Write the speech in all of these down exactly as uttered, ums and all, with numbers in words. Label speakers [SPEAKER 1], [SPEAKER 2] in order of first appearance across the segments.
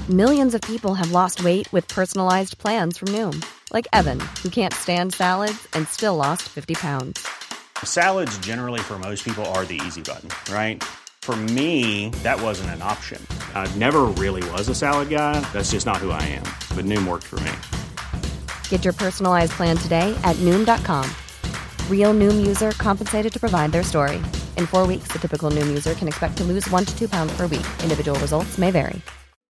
[SPEAKER 1] Millions of people have lost weight with personalized plans from Noom. Like Evan, who can't stand salads and still lost fifty pounds.
[SPEAKER 2] Salads generally for most people are the easy button, right? For me, that wasn't an option. I never really was a salad guy. That's just not who I am. But Noom worked for me.
[SPEAKER 1] Get your personalized plan today at Noom dot com. Real Noom user compensated to provide their story. In four weeks, the typical Noom user can expect to lose one to two pounds per week. Individual results may vary.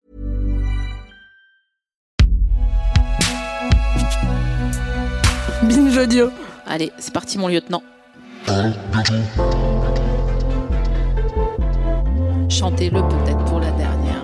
[SPEAKER 3] Binge audio. Allez, c'est parti mon lieutenant. Chantez-le peut-être pour la dernière.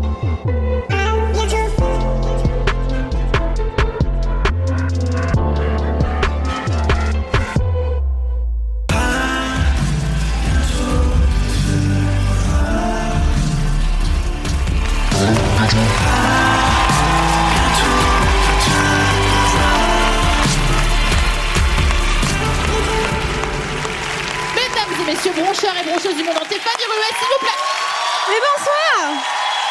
[SPEAKER 3] Messieurs broncheurs et broncheuses du monde entier, Fanny Ruet, s'il vous plaît.
[SPEAKER 4] Mais bonsoir.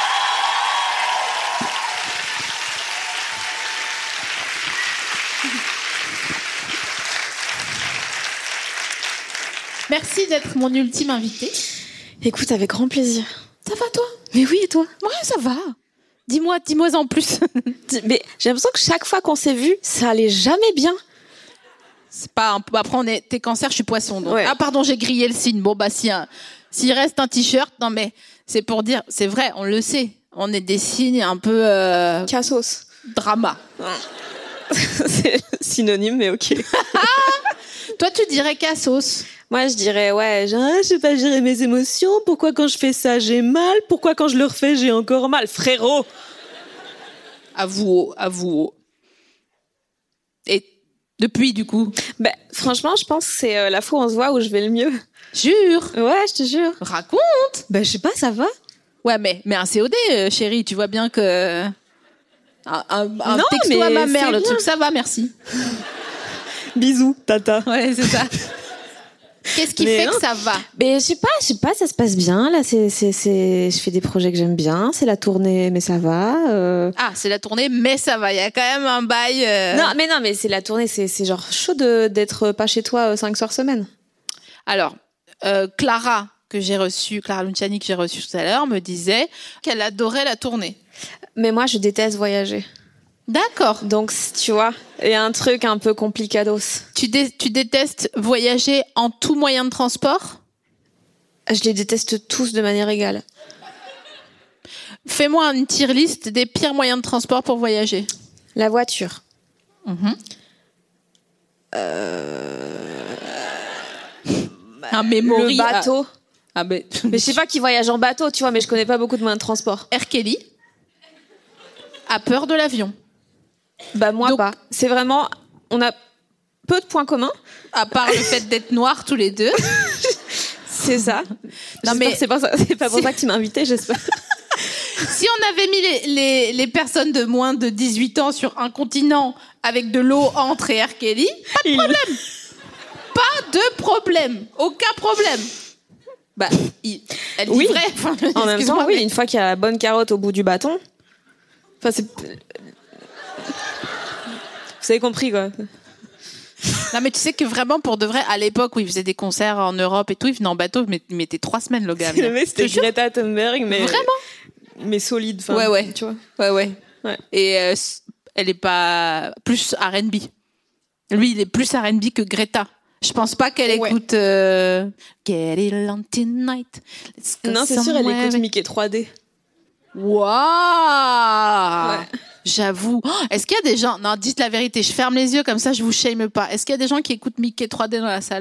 [SPEAKER 3] Merci d'être mon ultime invitée.
[SPEAKER 4] Écoute, avec grand plaisir.
[SPEAKER 3] Ça va toi ?
[SPEAKER 4] Mais oui, et toi ?
[SPEAKER 3] Ouais, ça va. Dis-moi, dis-moi en plus.
[SPEAKER 4] Mais j'ai l'impression que chaque fois qu'on s'est vu, ça allait jamais bien.
[SPEAKER 3] C'est pas un peu... Après, on est... t'es cancer, je suis poisson. Donc...
[SPEAKER 4] Ouais.
[SPEAKER 3] Ah, pardon, j'ai grillé le signe. Bon, bah, si un... s'il reste un t-shirt, non, mais c'est pour dire, c'est vrai, on le sait. On est des signes un peu. Euh...
[SPEAKER 4] Cassos.
[SPEAKER 3] Drama.
[SPEAKER 4] C'est synonyme, mais ok.
[SPEAKER 3] Toi, tu dirais cassos.
[SPEAKER 4] Moi, je dirais, ouais, genre, je sais pas gérer mes émotions. Pourquoi quand je fais ça, j'ai mal ? Pourquoi quand je le refais, j'ai encore mal ? Frérot !
[SPEAKER 3] Avoue, avoue. Et. Depuis, du coup.
[SPEAKER 4] Ben, franchement, je pense que c'est euh, la fois où on se voit où je vais le mieux.
[SPEAKER 3] Jure.
[SPEAKER 4] Ouais, je te jure.
[SPEAKER 3] Raconte.
[SPEAKER 4] Ben, je sais pas, ça va.
[SPEAKER 3] Ouais, mais, mais un C O D, euh, chérie, tu vois bien que... Un, un, un
[SPEAKER 4] non,
[SPEAKER 3] texto à ma mère,
[SPEAKER 4] le
[SPEAKER 3] bien.
[SPEAKER 4] truc,
[SPEAKER 3] ça va, merci.
[SPEAKER 4] Bisous, tata.
[SPEAKER 3] Ouais, c'est ça. Qu'est-ce qui
[SPEAKER 4] mais
[SPEAKER 3] fait
[SPEAKER 4] non.
[SPEAKER 3] que ça va ?
[SPEAKER 4] Ben, je sais pas, je sais pas, ça se passe bien. Là, c'est, c'est, c'est... je fais des projets que j'aime bien. C'est la tournée, mais ça va. Euh...
[SPEAKER 3] Ah, c'est la tournée, mais ça va. Il y a quand même un bail... Euh...
[SPEAKER 4] Non, mais non, mais c'est la tournée. C'est, c'est genre chaud de, d'être pas chez toi cinq soirs semaine.
[SPEAKER 3] Alors, euh, Clara, que j'ai reçue, Clara Luciani, que j'ai reçue tout à l'heure, me disait qu'elle adorait la tournée.
[SPEAKER 4] Mais moi, je déteste voyager.
[SPEAKER 3] D'accord.
[SPEAKER 4] Donc, tu vois, il y a un truc un peu complicados.
[SPEAKER 3] Tu, dé- tu détestes voyager en tout moyen de transport ?
[SPEAKER 4] Je les déteste tous de manière égale.
[SPEAKER 3] Fais-moi une tier list des pires moyens de transport pour voyager.
[SPEAKER 4] La voiture.
[SPEAKER 3] Mmh.
[SPEAKER 4] Euh...
[SPEAKER 3] Un memory.
[SPEAKER 4] Le bateau.
[SPEAKER 3] Ah, ah ben...
[SPEAKER 4] Mais je sais pas qui voyage en bateau, tu vois, mais je connais pas beaucoup de moyens de transport.
[SPEAKER 3] R. Kelly a peur de l'avion.
[SPEAKER 4] Bah moi
[SPEAKER 3] Donc,
[SPEAKER 4] pas. C'est vraiment, on a peu de points communs.
[SPEAKER 3] À part le fait d'être noirs tous les deux.
[SPEAKER 4] C'est ça.
[SPEAKER 3] Non mais
[SPEAKER 4] c'est pas ça, c'est pas pour
[SPEAKER 3] c'est...
[SPEAKER 4] ça que tu m'as invité, j'espère.
[SPEAKER 3] Si on avait mis les, les, les personnes de moins de dix-huit ans sur un continent avec de l'eau entre et R. Kelly, pas de problème. Pas de problème. Aucun problème. Bah, il, elle dit
[SPEAKER 4] oui.
[SPEAKER 3] vrai. Enfin,
[SPEAKER 4] en même temps,
[SPEAKER 3] mais...
[SPEAKER 4] oui, une fois qu'il y a la bonne carotte au bout du bâton. Enfin, c'est. Vous avez compris, quoi.
[SPEAKER 3] Non, mais tu sais que vraiment, pour de vrai, à l'époque où il faisait des concerts en Europe et tout, il venait en bateau, mais il mettait trois semaines, le gars.
[SPEAKER 4] Le mec, c'était Greta Thunberg, mais.
[SPEAKER 3] Vraiment?
[SPEAKER 4] Mais solide, enfin.
[SPEAKER 3] Ouais, ouais.
[SPEAKER 4] Tu vois.
[SPEAKER 3] Ouais, ouais.
[SPEAKER 4] ouais.
[SPEAKER 3] Et euh, elle est pas plus R and B. Lui, il est plus R and B que Greta. Je pense pas qu'elle
[SPEAKER 4] ouais.
[SPEAKER 3] écoute euh, Get It On Tonight.
[SPEAKER 4] Non, c'est sûr, elle écoute Mickey trois D.
[SPEAKER 3] Waouh ouais. J'avoue. Oh, est-ce qu'il y a des gens... Non, dites la vérité, je ferme les yeux comme ça, je vous shame pas. Est-ce qu'il y a des gens qui écoutent Mickey trois D dans la salle ?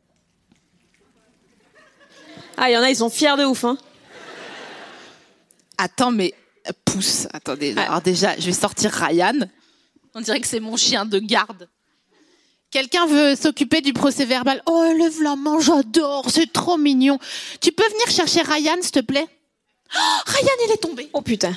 [SPEAKER 4] Ah, il y en a, ils sont fiers de ouf, hein.
[SPEAKER 3] Attends, mais... Pousse, attendez.
[SPEAKER 4] Ah.
[SPEAKER 3] Alors déjà, je vais sortir Ryan. On dirait que c'est mon chien de garde. Quelqu'un veut s'occuper du procès verbal. Oh, lève la main, j'adore, c'est trop mignon. Tu peux venir chercher Ryan, s'il te plaît ? Oh, Ryan, il est tombé.
[SPEAKER 4] Oh putain.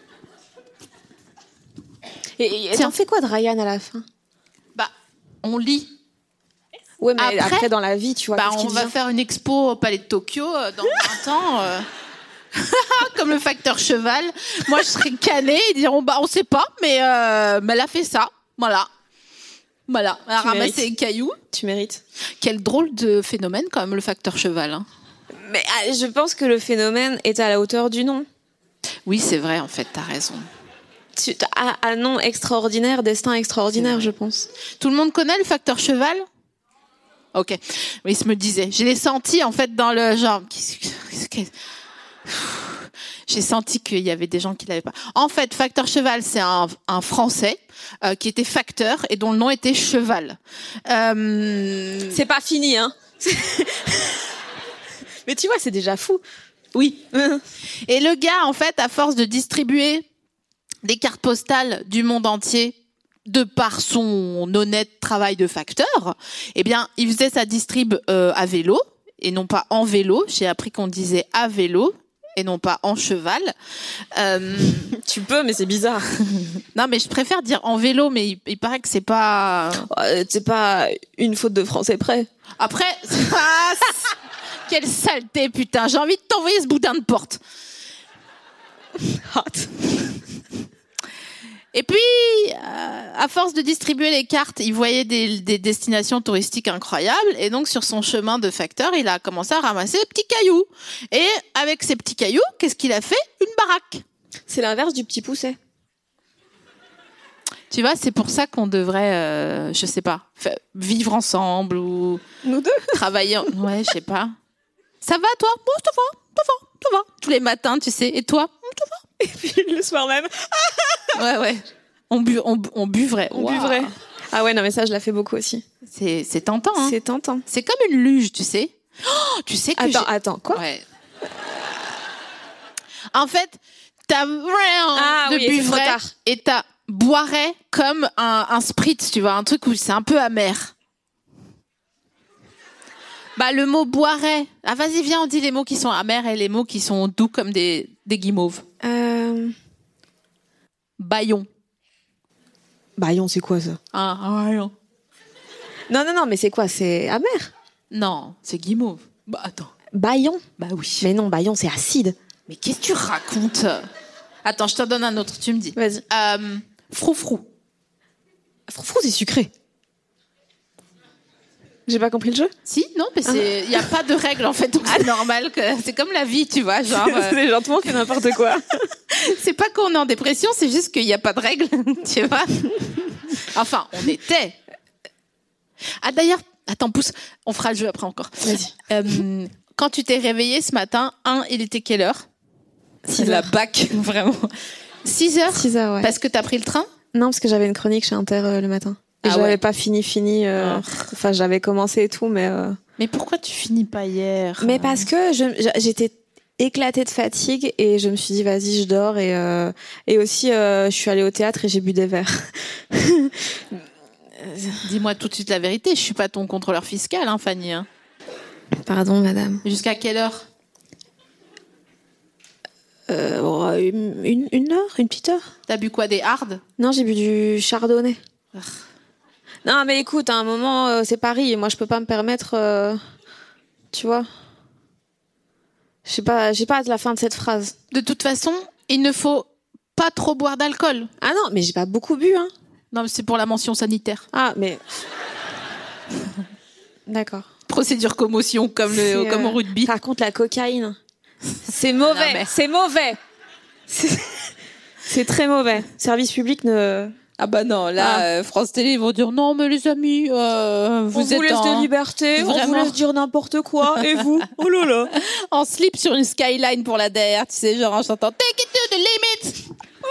[SPEAKER 4] Et, et t'en fais quoi de Ryan à la fin ?
[SPEAKER 3] Bah, on lit.
[SPEAKER 4] Ouais, mais après,
[SPEAKER 3] après
[SPEAKER 4] dans la vie, tu vois.
[SPEAKER 3] Bah, on va faire une expo au Palais de Tokyo euh, dans vingt ans. Euh... Comme le facteur cheval. Moi, je serais canée et diront, bah, on sait pas, mais, euh, mais elle a fait ça. Voilà. Voilà. Elle a
[SPEAKER 4] Tu
[SPEAKER 3] ramassé
[SPEAKER 4] mérites.
[SPEAKER 3] les cailloux.
[SPEAKER 4] Tu mérites.
[SPEAKER 3] Quel drôle de phénomène, quand même, le facteur cheval. Hein.
[SPEAKER 4] Mais ah, je pense que le phénomène est à la hauteur du nom.
[SPEAKER 3] Oui, c'est vrai, en fait, t'as raison.
[SPEAKER 4] Tu, à, à nom extraordinaire, destin extraordinaire, je pense.
[SPEAKER 3] Tout le monde connaît le facteur cheval? Ok. Oui, je me disais. Je l'ai senti, en fait, dans le genre. Qu'est-ce que... J'ai senti qu'il y avait des gens qui l'avaient pas. En fait, facteur cheval, c'est un, un Français euh, qui était facteur et dont le nom était Cheval. Euh...
[SPEAKER 4] C'est pas fini, hein. Mais tu vois, c'est déjà fou. Oui.
[SPEAKER 3] Et le gars, en fait, à force de distribuer des cartes postales du monde entier, de par son honnête travail de facteur, eh bien, il faisait sa distrib euh, à vélo et non pas en vélo. J'ai appris qu'on disait à vélo et non pas en cheval. Euh...
[SPEAKER 4] Tu peux, mais c'est bizarre.
[SPEAKER 3] Non, mais je préfère dire en vélo, mais il, il paraît que c'est pas...
[SPEAKER 4] Euh, c'est pas une faute de français près.
[SPEAKER 3] Après, c'est pas... Quelle saleté, putain. J'ai envie de t'envoyer ce boudin de porte.
[SPEAKER 4] Hot.
[SPEAKER 3] Et puis, euh, à force de distribuer les cartes, il voyait des, des destinations touristiques incroyables. Et donc, sur son chemin de facteur, il a commencé à ramasser des petits cailloux. Et avec ces petits cailloux, qu'est-ce qu'il a fait? Une baraque.
[SPEAKER 4] C'est l'inverse du petit pousset.
[SPEAKER 3] Tu vois, c'est pour ça qu'on devrait, euh, je sais pas, fa- vivre ensemble ou
[SPEAKER 4] Nous deux.
[SPEAKER 3] travailler. En... Ouais, je sais pas. Ça va, toi? Bon, ça va, ça va, ça va. Tous les matins, tu sais. Et toi? Ça va.
[SPEAKER 4] Et puis le soir même,
[SPEAKER 3] Ouais, ouais. On, bu, on, on buvrait.
[SPEAKER 4] on
[SPEAKER 3] Waouh.
[SPEAKER 4] buvrait. Ah ouais, non, mais ça, je la fais beaucoup aussi.
[SPEAKER 3] C'est, c'est tentant, hein.
[SPEAKER 4] C'est tentant.
[SPEAKER 3] C'est comme une luge, tu sais. Oh, tu sais que
[SPEAKER 4] Attends,
[SPEAKER 3] j'ai...
[SPEAKER 4] attends, quoi?
[SPEAKER 3] Ouais. En fait, t'as
[SPEAKER 4] Ah
[SPEAKER 3] de
[SPEAKER 4] oui, et c'est trop
[SPEAKER 3] buvrais
[SPEAKER 4] tard.
[SPEAKER 3] et t'as boirais comme un, un spritz, tu vois, un truc où c'est un peu amer. Bah, le mot boirais. Ah, vas-y, viens, on dit les mots qui sont amers et les mots qui sont doux comme des, des guimauves.
[SPEAKER 4] Euh...
[SPEAKER 3] Baillon.
[SPEAKER 4] Baillon, c'est quoi ça?
[SPEAKER 3] Ah, un baillon.
[SPEAKER 4] Non, non, non, mais c'est quoi? C'est amer.
[SPEAKER 3] Non, c'est guimauve. Bah, attends.
[SPEAKER 4] Baillon?
[SPEAKER 3] Bah oui.
[SPEAKER 4] Mais non, baillon, c'est acide.
[SPEAKER 3] Mais qu'est-ce que tu racontes? Attends, je t'en donne un autre, tu me dis.
[SPEAKER 4] Vas-y.
[SPEAKER 3] Euh, froufrou.
[SPEAKER 4] Froufrou, c'est sucré. J'ai pas compris le jeu?
[SPEAKER 3] Si, non, mais c'est, il y a pas de règle en fait, donc c'est normal que c'est comme la vie, tu vois, genre. euh,
[SPEAKER 4] C'est genre tout le monde fait n'importe quoi.
[SPEAKER 3] c'est pas qu'on est en dépression, c'est juste qu'il y a pas de règle, tu vois. Enfin, on était. Ah d'ailleurs, attends, pousse, on fera le jeu après encore.
[SPEAKER 4] Vas-y.
[SPEAKER 3] Euh, quand tu t'es réveillé ce matin, un, il était quelle heure?
[SPEAKER 4] Six
[SPEAKER 3] La
[SPEAKER 4] heures.
[SPEAKER 3] bac, vraiment. Six heures.
[SPEAKER 4] Six heures, ouais.
[SPEAKER 3] Parce que t'as pris le train?
[SPEAKER 4] Non, parce que j'avais une chronique chez Inter euh, le matin. Et
[SPEAKER 3] Ah
[SPEAKER 4] j'avais
[SPEAKER 3] ouais.
[SPEAKER 4] pas fini, fini. euh,
[SPEAKER 3] Oh.
[SPEAKER 4] Enfin, j'avais commencé et tout, mais. euh,
[SPEAKER 3] Mais pourquoi tu finis pas hier?
[SPEAKER 4] Mais parce que je- j'étais éclatée de fatigue et je me suis dit vas-y je dors et euh, et aussi euh, je suis allée au théâtre et j'ai bu des verres.
[SPEAKER 3] Dis-moi tout de suite la vérité, je suis pas ton contrôleur fiscal, hein, Fanny. Hein.
[SPEAKER 4] Pardon madame.
[SPEAKER 3] Jusqu'à quelle heure?
[SPEAKER 4] Euh, oh, une, une, une heure, une petite heure.
[SPEAKER 3] T'as bu quoi, des hardes?
[SPEAKER 4] Non, j'ai bu du chardonnay. Non mais écoute, à un moment euh, c'est Paris et moi je peux pas me permettre, euh, tu vois. Je sais pas, j'ai pas la fin de cette phrase.
[SPEAKER 3] De toute façon, il ne faut pas trop boire d'alcool.
[SPEAKER 4] Ah non, mais j'ai pas beaucoup bu hein.
[SPEAKER 3] Non, mais c'est pour la mention sanitaire.
[SPEAKER 4] Ah mais. D'accord.
[SPEAKER 3] Procédure commotion comme, le,
[SPEAKER 4] C'est,
[SPEAKER 3] comme au
[SPEAKER 4] euh,
[SPEAKER 3] rugby.
[SPEAKER 4] Par contre, la cocaïne, c'est
[SPEAKER 3] Non,
[SPEAKER 4] mauvais.
[SPEAKER 3] mais-
[SPEAKER 4] C'est mauvais. C'est... c'est très mauvais. Service public ne.
[SPEAKER 3] Ah bah non, là,
[SPEAKER 4] Ah.
[SPEAKER 3] euh, France Télé, ils vont dire non, mais les amis, euh, vous
[SPEAKER 4] on vous
[SPEAKER 3] êtes
[SPEAKER 4] laisse
[SPEAKER 3] en,
[SPEAKER 4] de liberté, on vous
[SPEAKER 3] Vraiment.
[SPEAKER 4] laisse dire n'importe quoi, et vous? Oh là là.
[SPEAKER 3] en slip sur une skyline pour la D R, tu sais, genre en chantant Take it to the limit.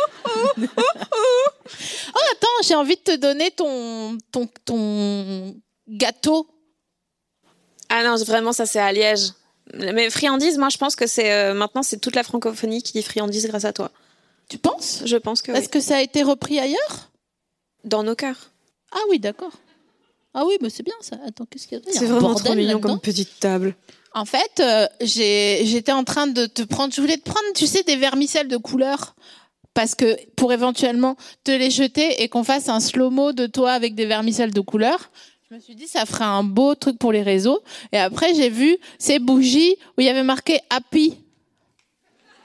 [SPEAKER 3] Oh, attends, j'ai envie de te donner ton, ton, ton gâteau.
[SPEAKER 4] Ah non, vraiment, ça c'est à Liège. Mais friandises, moi je pense que c'est euh, maintenant c'est toute la francophonie qui dit friandises grâce à toi.
[SPEAKER 3] Tu penses?
[SPEAKER 4] Je pense que
[SPEAKER 3] Est-ce
[SPEAKER 4] oui.
[SPEAKER 3] que ça a été repris ailleurs?
[SPEAKER 4] Dans nos cœurs.
[SPEAKER 3] Ah oui, d'accord. Ah oui, mais c'est bien ça. Attends, qu'est-ce qu'il y a? Il y a
[SPEAKER 4] C'est
[SPEAKER 3] un
[SPEAKER 4] vraiment
[SPEAKER 3] bordel
[SPEAKER 4] trop mignon
[SPEAKER 3] là-dedans.
[SPEAKER 4] comme petite table.
[SPEAKER 3] En fait, euh, j'ai, j'étais en train de te prendre, je voulais te prendre, tu sais, des vermicelles de couleur. Parce que pour éventuellement te les jeter et qu'on fasse un slow-mo de toi avec des vermicelles de couleur, je me suis dit ça ferait un beau truc pour les réseaux. Et après, j'ai vu ces bougies où il y avait marqué Happy.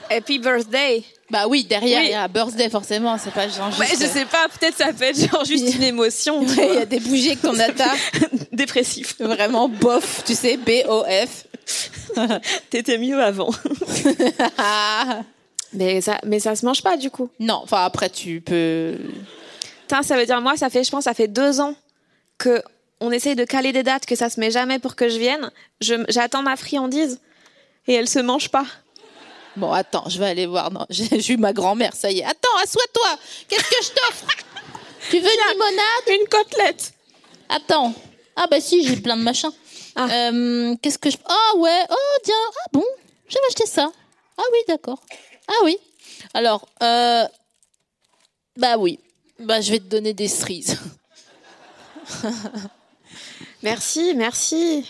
[SPEAKER 4] Happy birthday.
[SPEAKER 3] Bah oui, derrière, il
[SPEAKER 4] Oui.
[SPEAKER 3] y a birthday, forcément. C'est pas genre juste...
[SPEAKER 4] Ouais, je sais pas, peut-être ça peut être genre juste une émotion. tu
[SPEAKER 3] Ouais, il y
[SPEAKER 4] vois.
[SPEAKER 3] a des bougies avec ton data.
[SPEAKER 4] Dépressif.
[SPEAKER 3] Vraiment bof, tu sais, B O F.
[SPEAKER 4] T'étais mieux avant.
[SPEAKER 3] Ah.
[SPEAKER 4] Mais ça, mais ça se mange pas du coup.
[SPEAKER 3] Non, enfin après tu peux...
[SPEAKER 4] Putain, ça veut dire moi, ça fait, je pense, ça fait deux ans que on essaye de caler des dates, que ça se met jamais pour que je vienne. Je, j'attends ma friandise et elle se mange pas.
[SPEAKER 3] Bon, attends, je vais aller voir. Non, j'ai, j'ai eu ma grand-mère, ça y est. Attends, assois-toi. Qu'est-ce que je t'offre? Tu veux une limonade?
[SPEAKER 4] Une côtelette.
[SPEAKER 3] Attends. Ah bah si, j'ai plein de machins.
[SPEAKER 4] Ah.
[SPEAKER 3] Euh, qu'est-ce que je... Ah ouais, oh tiens, ah bon, je vais acheter ça. Ah oui, d'accord. Ah oui. Alors, euh... bah oui. Bah je vais te donner des cerises.
[SPEAKER 4] Merci, merci.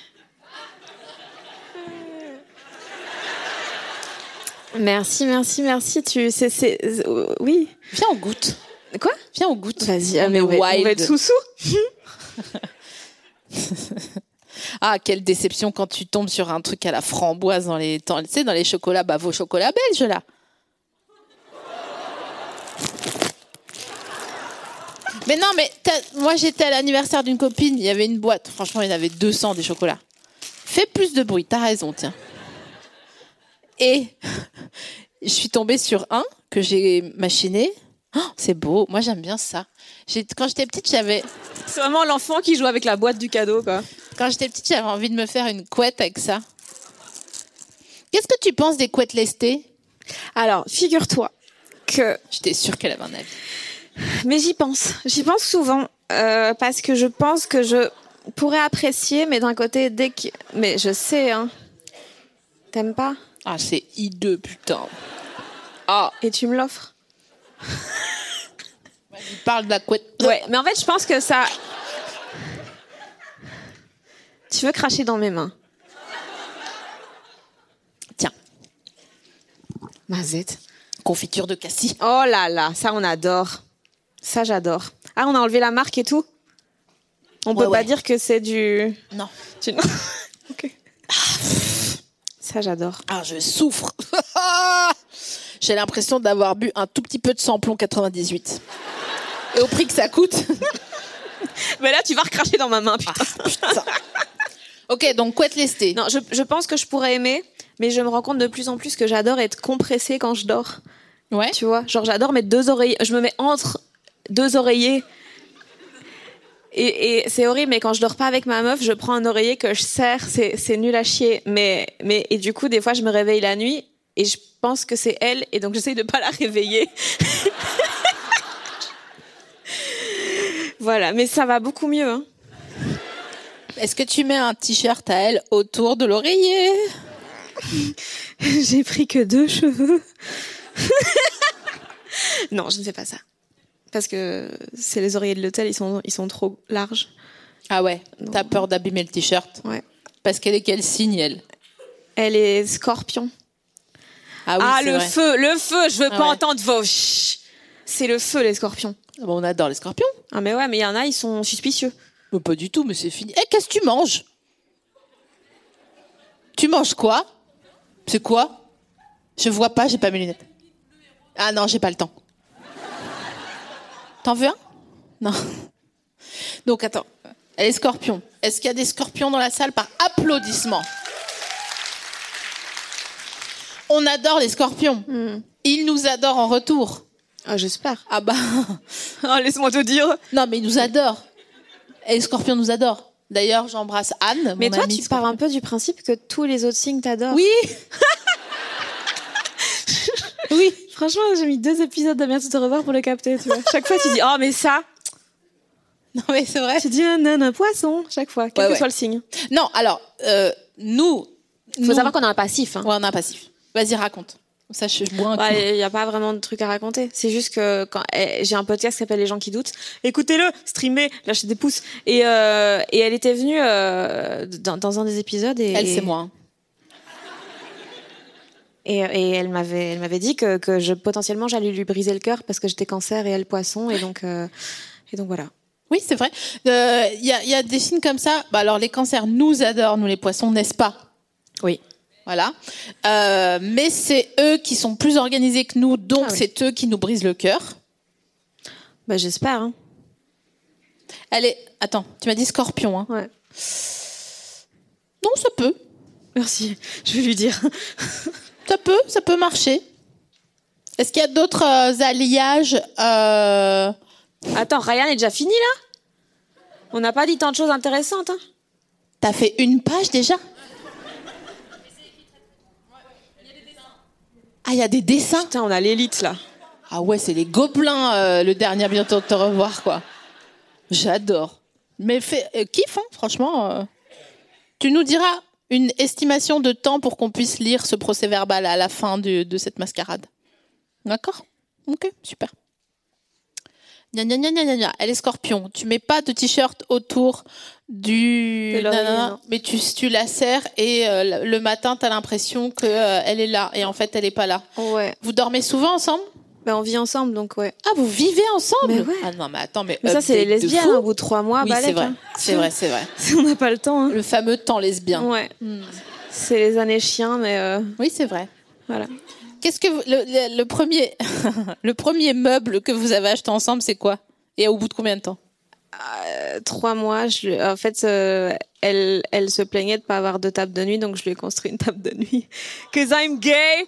[SPEAKER 4] Merci, merci, merci. Tu, c'est, c'est, euh, oui.
[SPEAKER 3] Viens, on goûte.
[SPEAKER 4] Quoi?
[SPEAKER 3] Viens, on goûte.
[SPEAKER 4] Vas-y,
[SPEAKER 3] On
[SPEAKER 4] ah, mais
[SPEAKER 3] est
[SPEAKER 4] on va, on va
[SPEAKER 3] wild.
[SPEAKER 4] être sous-sous.
[SPEAKER 3] Ah, quelle déception quand tu tombes sur un truc à la framboise dans les, dans, tu sais, dans les chocolats, bah vos chocolats belges là. Mais non, mais t'as- moi j'étais à l'anniversaire d'une copine, il y avait une boîte, franchement il y en avait deux cents des chocolats. Fais plus de bruit, t'as raison, tiens. Et je suis tombée sur un que j'ai machiné. Oh, c'est beau, moi j'aime bien ça. J'ai, quand j'étais petite, j'avais...
[SPEAKER 4] C'est vraiment l'enfant qui joue avec la boîte du cadeau, quoi.
[SPEAKER 3] Quand j'étais petite, j'avais envie de me faire une couette avec ça. Qu'est-ce que tu penses des couettes lestées?
[SPEAKER 4] Alors, figure-toi que...
[SPEAKER 3] J'étais sûre qu'elle avait un avis.
[SPEAKER 4] Mais j'y pense. J'y pense souvent. Euh, parce que je pense que je pourrais apprécier, mais d'un côté, dès que... Mais je sais, hein. T'aimes pas?
[SPEAKER 3] Ah, c'est hideux, putain.
[SPEAKER 4] Ah. Et tu me l'offres?
[SPEAKER 3] Il parle de la couette.
[SPEAKER 4] Ouais, mais en fait, je pense que ça... Tu veux cracher dans mes mains?
[SPEAKER 3] Tiens,
[SPEAKER 4] Mazette.
[SPEAKER 3] confiture de cassis.
[SPEAKER 4] Oh là là, ça on adore. Ça j'adore. Ah, on a enlevé la marque et tout? On
[SPEAKER 3] Ouais,
[SPEAKER 4] peut pas
[SPEAKER 3] ouais.
[SPEAKER 4] dire que c'est du...
[SPEAKER 3] Non.
[SPEAKER 4] du... Ok. Ça j'adore.
[SPEAKER 3] Ah, je souffre. J'ai l'impression d'avoir bu un tout petit peu de samplon quatre-vingt-dix-huit. Et au prix que ça coûte.
[SPEAKER 4] Mais là, tu vas recracher dans ma main, putain.
[SPEAKER 3] Ah, putain. Ok, donc couette lestée.
[SPEAKER 4] Non, je, je pense que je pourrais aimer, mais je me rends compte de plus en plus que j'adore être compressée quand je dors.
[SPEAKER 3] Ouais.
[SPEAKER 4] Tu vois, genre j'adore mettre deux oreillers. Je me mets entre deux oreillers. Et, et c'est horrible, mais quand je dors pas avec ma meuf, je prends un oreiller que je serre. C'est, c'est nul à chier. Mais, mais, et du coup, des fois, je me réveille la nuit et je pense que c'est elle, et donc j'essaye de pas la réveiller. Voilà, mais ça va beaucoup mieux. Hein.
[SPEAKER 3] Est-ce que tu mets un t-shirt à elle autour de l'oreiller?
[SPEAKER 4] J'ai pris que deux cheveux. Non, je ne fais pas ça. Parce que c'est les oreillers de l'hôtel, ils sont, ils sont trop larges.
[SPEAKER 3] Ah ouais,
[SPEAKER 4] Non.
[SPEAKER 3] t'as peur d'abîmer le t-shirt?
[SPEAKER 4] Ouais.
[SPEAKER 3] Parce qu'elle est quel signe, elle?
[SPEAKER 4] Elle est scorpion.
[SPEAKER 3] Ah oui,
[SPEAKER 4] Ah,
[SPEAKER 3] c'est
[SPEAKER 4] le
[SPEAKER 3] vrai.
[SPEAKER 4] feu, le feu, je veux
[SPEAKER 3] Ah
[SPEAKER 4] pas
[SPEAKER 3] ouais.
[SPEAKER 4] entendre vos... Chut. C'est le feu, les scorpions.
[SPEAKER 3] Ah bon, on adore les scorpions.
[SPEAKER 4] Ah mais ouais, mais il y en a, ils sont suspicieux.
[SPEAKER 3] Mais pas du tout, mais c'est fini. Eh, qu'est-ce que tu manges? Tu manges quoi? C'est quoi? Je vois pas, j'ai pas mes lunettes. Ah non, j'ai pas le temps. T'en veux un? Non. Donc attends, elle est scorpion. Est-ce qu'il y a des scorpions dans la salle par applaudissement? On adore les scorpions.
[SPEAKER 4] Hmm.
[SPEAKER 3] Ils nous adorent en retour.
[SPEAKER 4] Ah, j'espère.
[SPEAKER 3] Ah bah...
[SPEAKER 4] Ah, laisse-moi te dire.
[SPEAKER 3] Non, mais ils nous adorent. Et les scorpions nous adorent. D'ailleurs, j'embrasse Anne,
[SPEAKER 4] Mais
[SPEAKER 3] mon
[SPEAKER 4] toi,
[SPEAKER 3] amie
[SPEAKER 4] tu
[SPEAKER 3] scorpion.
[SPEAKER 4] pars un peu du principe que tous les autres signes t'adorent.
[SPEAKER 3] Oui. Oui.
[SPEAKER 4] Franchement, j'ai mis deux épisodes de Bientôt te revoir pour le capter, tu vois. Chaque fois, tu dis, oh, mais ça.
[SPEAKER 3] Non, mais c'est vrai.
[SPEAKER 4] Tu dis un un, un poisson, chaque fois, quel
[SPEAKER 3] Ouais,
[SPEAKER 4] que
[SPEAKER 3] ouais.
[SPEAKER 4] soit le signe.
[SPEAKER 3] Non, alors, euh, nous...
[SPEAKER 4] Faut savoir qu'on a un passif. Hein.
[SPEAKER 3] Ouais, on a un passif. Vas-y, raconte. Ça, je bois un coup.
[SPEAKER 4] Il n'y a pas vraiment de truc à raconter. C'est juste que quand eh, j'ai un podcast qui s'appelle Les gens qui doutent. Écoutez-le, streamez, lâchez des pouces. Et, euh, et elle était venue euh, dans, dans un des épisodes. Et,
[SPEAKER 3] Elle,
[SPEAKER 4] et,
[SPEAKER 3] c'est moi. hein.
[SPEAKER 4] Et, et elle m'avait, elle m'avait dit que, que je, potentiellement j'allais lui briser le cœur parce que j'étais cancer et elle poisson. Et donc, euh, et donc voilà.
[SPEAKER 3] Oui, c'est vrai. Il euh, y, a, y a des signes comme ça. Bah, alors, les cancers nous adorent, nous les poissons, n'est-ce pas?
[SPEAKER 4] Oui.
[SPEAKER 3] Voilà. Euh, mais c'est eux qui sont plus organisés que nous, donc
[SPEAKER 4] Ah oui.
[SPEAKER 3] c'est eux qui nous brisent le cœur.
[SPEAKER 4] Bah, j'espère. Hein.
[SPEAKER 3] Elle est... Attends, tu m'as dit scorpion, hein?
[SPEAKER 4] Ouais.
[SPEAKER 3] Non, ça peut.
[SPEAKER 4] Merci. Je vais lui dire.
[SPEAKER 3] Ça peut, ça peut marcher. Est-ce qu'il y a d'autres euh, alliages euh...
[SPEAKER 4] Attends, Ryan est déjà fini là? On n'a pas dit tant de choses intéressantes. Hein.
[SPEAKER 3] T'as fait une page déjà? Ah, il y a des dessins?
[SPEAKER 4] Putain, on a l'élite là.
[SPEAKER 3] Ah ouais, c'est les gobelins, euh, le dernier bientôt de te revoir, quoi. J'adore. Mais fais, euh, kiffe, hein, franchement. Euh... Tu nous diras une estimation de temps pour qu'on puisse lire ce procès-verbal à la fin de, de cette mascarade. D'accord? Ok, super. Gna gna gna gna gna gna. Elle est scorpion. Tu mets pas de t-shirt autour du...
[SPEAKER 4] De l'oreiller,
[SPEAKER 3] nanana,
[SPEAKER 4] non.
[SPEAKER 3] mais tu, tu la serres et euh, le matin, t'as l'impression que euh, elle est là. Et en fait, elle est pas là.
[SPEAKER 4] Ouais.
[SPEAKER 3] Vous dormez souvent ensemble?
[SPEAKER 4] Bah, on vit ensemble donc ouais.
[SPEAKER 3] Ah, vous vivez ensemble?
[SPEAKER 4] Mais ouais.
[SPEAKER 3] Ah non, mais attends, mais...
[SPEAKER 4] Mais ça, c'est les
[SPEAKER 3] update de
[SPEAKER 4] lesbiennes.
[SPEAKER 3] fou.
[SPEAKER 4] Hein, au bout de trois mois,
[SPEAKER 3] Oui,
[SPEAKER 4] balèque,
[SPEAKER 3] c'est vrai.
[SPEAKER 4] hein.
[SPEAKER 3] C'est vrai, c'est vrai.
[SPEAKER 4] On n'a pas le temps. Hein.
[SPEAKER 3] Le fameux temps lesbien.
[SPEAKER 4] Ouais. C'est les années chiens, mais euh,
[SPEAKER 3] Oui, c'est vrai.
[SPEAKER 4] voilà.
[SPEAKER 3] Qu'est-ce que vous- le, le, le premier le premier meuble que vous avez acheté ensemble, c'est quoi? Et au bout de combien de temps?
[SPEAKER 4] Euh, trois mois, je lui... en fait, euh, elle, elle se plaignait de pas avoir de table de nuit, donc je lui ai construit une table de nuit. Cause I'm gay.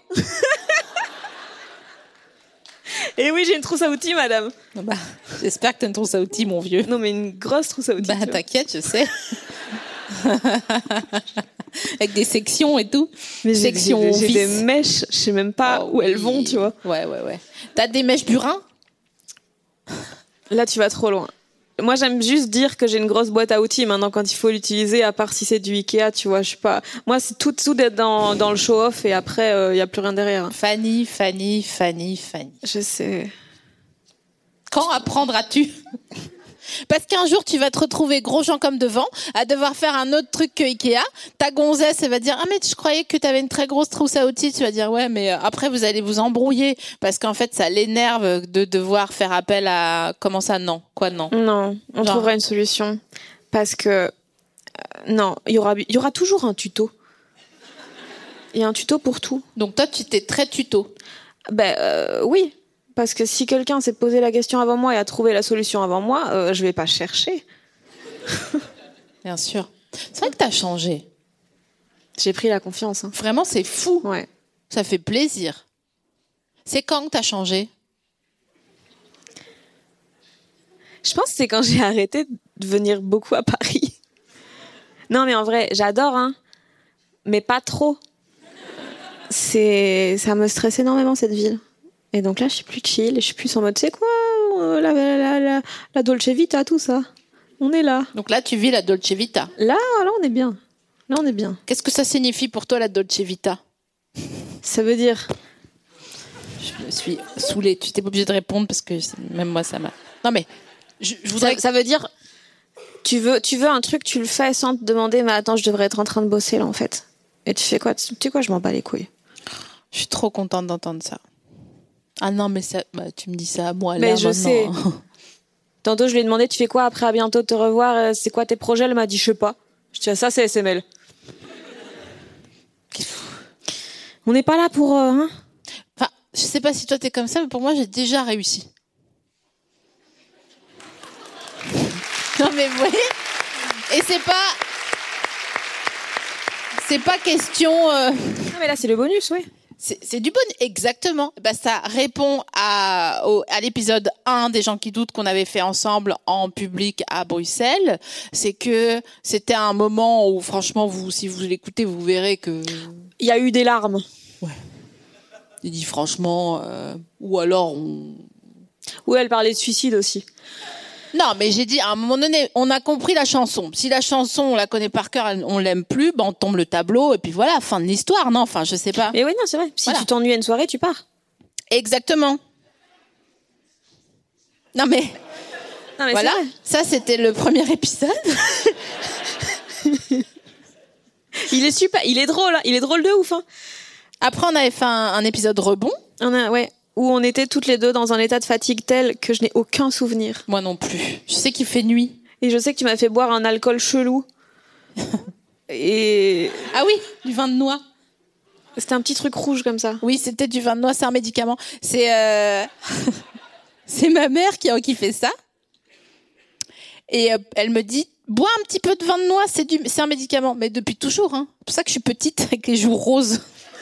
[SPEAKER 4] Et oui, j'ai une trousse à outils, madame.
[SPEAKER 3] Bah, j'espère que t'as une trousse à outils, mon vieux.
[SPEAKER 4] Non, mais une grosse trousse à outils.
[SPEAKER 3] Bah,
[SPEAKER 4] tu vois.
[SPEAKER 3] t'inquiète, je sais. Avec des sections et tout.
[SPEAKER 4] Mais j'ai,
[SPEAKER 3] Section
[SPEAKER 4] j'ai, j'ai
[SPEAKER 3] vis.
[SPEAKER 4] des mèches, je sais même pas
[SPEAKER 3] Oh
[SPEAKER 4] où elles
[SPEAKER 3] oui.
[SPEAKER 4] vont, tu vois.
[SPEAKER 3] Ouais, ouais, ouais. T'as des mèches burin?
[SPEAKER 4] Là, tu vas trop loin. Moi, j'aime juste dire que j'ai une grosse boîte à outils maintenant quand il faut l'utiliser, à part si c'est du Ikea, tu vois. Je suis pas. Moi, c'est tout, tout d'être dans, dans le show-off et après, il euh, y a plus rien derrière.
[SPEAKER 3] Fanny, Fanny, Fanny, Fanny.
[SPEAKER 4] Je sais.
[SPEAKER 3] Quand apprendras-tu? Parce qu'un jour, tu vas te retrouver gros Jean comme devant, à devoir faire un autre truc que Ikea. Ta gonzesse, elle va dire, ah, mais je croyais que tu avais une très grosse trousse à outils. Tu vas dire, ouais, mais après, vous allez vous embrouiller. Parce qu'en fait, ça l'énerve de devoir faire appel à, comment ça? Non. Quoi, non?
[SPEAKER 4] Non, on
[SPEAKER 3] Genre.
[SPEAKER 4] trouvera une solution. Parce que, euh, non, il y aura, il y aura toujours un tuto. Il y a un tuto pour tout.
[SPEAKER 3] Donc toi, tu t'es très tuto.
[SPEAKER 4] Ben, euh, oui. Parce que si quelqu'un s'est posé la question avant moi et a trouvé la solution avant moi, euh, je vais pas chercher.
[SPEAKER 3] Bien sûr. C'est vrai que t'as changé.
[SPEAKER 4] J'ai pris la confiance. Hein.
[SPEAKER 3] Vraiment, c'est fou.
[SPEAKER 4] Ouais.
[SPEAKER 3] Ça fait plaisir. C'est quand que t'as changé?
[SPEAKER 4] Je pense que c'est quand j'ai arrêté de venir beaucoup à Paris. Non, mais en vrai, j'adore, hein. Mais pas trop. C'est, ça me stresse énormément, cette ville. Et donc là, je suis plus chill, et je suis plus en mode, c'est quoi, euh, la, la, la, la, la Dolce Vita, tout ça. On est là.
[SPEAKER 3] Donc là, tu vis la Dolce Vita.
[SPEAKER 4] Là, là, on est bien. Là, on est bien.
[SPEAKER 3] Qu'est-ce que ça signifie pour toi, la Dolce Vita?
[SPEAKER 4] Ça veut dire,
[SPEAKER 3] Je me suis saoulée. Tu t'es pas obligée de répondre parce que c'est- même moi, ça m'a... Non, mais je, je
[SPEAKER 4] ça,
[SPEAKER 3] voudrais...
[SPEAKER 4] ça veut dire, tu veux, tu veux un truc, tu le fais sans te demander, mais attends, je devrais être en train de bosser, là, en fait. Et tu fais quoi? Tu sais quoi, je m'en bats les couilles.
[SPEAKER 3] Je suis trop contente d'entendre ça. Ah non, mais ça... bah, tu me dis ça à moi,
[SPEAKER 4] Mais
[SPEAKER 3] là,
[SPEAKER 4] je
[SPEAKER 3] maintenant.
[SPEAKER 4] sais. Tantôt, je lui ai demandé, tu fais quoi après, à bientôt de te revoir, euh, c'est quoi tes projets? Elle m'a dit, je sais pas. Je dis, ah, ça, c'est S M L. On n'est pas là pour, euh, hein.
[SPEAKER 3] Enfin, je sais pas si toi, t'es comme ça, mais pour moi, j'ai déjà réussi. Non, mais vous voyez? Et c'est pas... C'est pas question... euh,
[SPEAKER 4] Ah, mais là, c'est le bonus, ouais.
[SPEAKER 3] C'est, c'est du bon, exactement. Bah, ça répond à, au, à l'épisode un des gens qui doutent qu'on avait fait ensemble en public à Bruxelles. C'est que c'était un moment où, franchement, vous, si vous l'écoutez, vous verrez que...
[SPEAKER 4] Il y a eu des larmes.
[SPEAKER 3] Il dit franchement, euh, ou alors on...
[SPEAKER 4] Ouais, elle parlait de suicide aussi.
[SPEAKER 3] Non, mais j'ai dit, à un moment donné, on a compris la chanson. Si la chanson, on la connaît par cœur, on l'aime plus, ben on tombe le tableau, et puis voilà, fin de l'histoire, non? Enfin, je sais pas.
[SPEAKER 4] Mais oui, non, c'est vrai. Si
[SPEAKER 3] Voilà.
[SPEAKER 4] tu t'ennuies à une soirée, tu pars.
[SPEAKER 3] Exactement. Non, mais...
[SPEAKER 4] Non, mais
[SPEAKER 3] Voilà,
[SPEAKER 4] c'est vrai.
[SPEAKER 3] ça c'était le premier épisode.
[SPEAKER 4] Il est super, il est drôle, hein. Il est drôle de ouf, hein.
[SPEAKER 3] Après, on avait fait un, un épisode rebond.
[SPEAKER 4] On a, ouais. Où on était toutes les deux dans un état de fatigue tel que je n'ai aucun souvenir.
[SPEAKER 3] Moi non plus. Je sais qu'il fait nuit.
[SPEAKER 4] Et je sais que tu m'as fait boire un alcool chelou. Et
[SPEAKER 3] Ah oui, du vin de noix.
[SPEAKER 4] C'était un petit truc rouge comme ça.
[SPEAKER 3] Oui, c'était du vin de noix, c'est un médicament. C'est euh... c'est ma mère qui, qui fait ça. Et euh, elle me dit, bois un petit peu de vin de noix, c'est, du... c'est un médicament. Mais depuis toujours, hein. C'est pour ça que je suis petite avec les joues roses.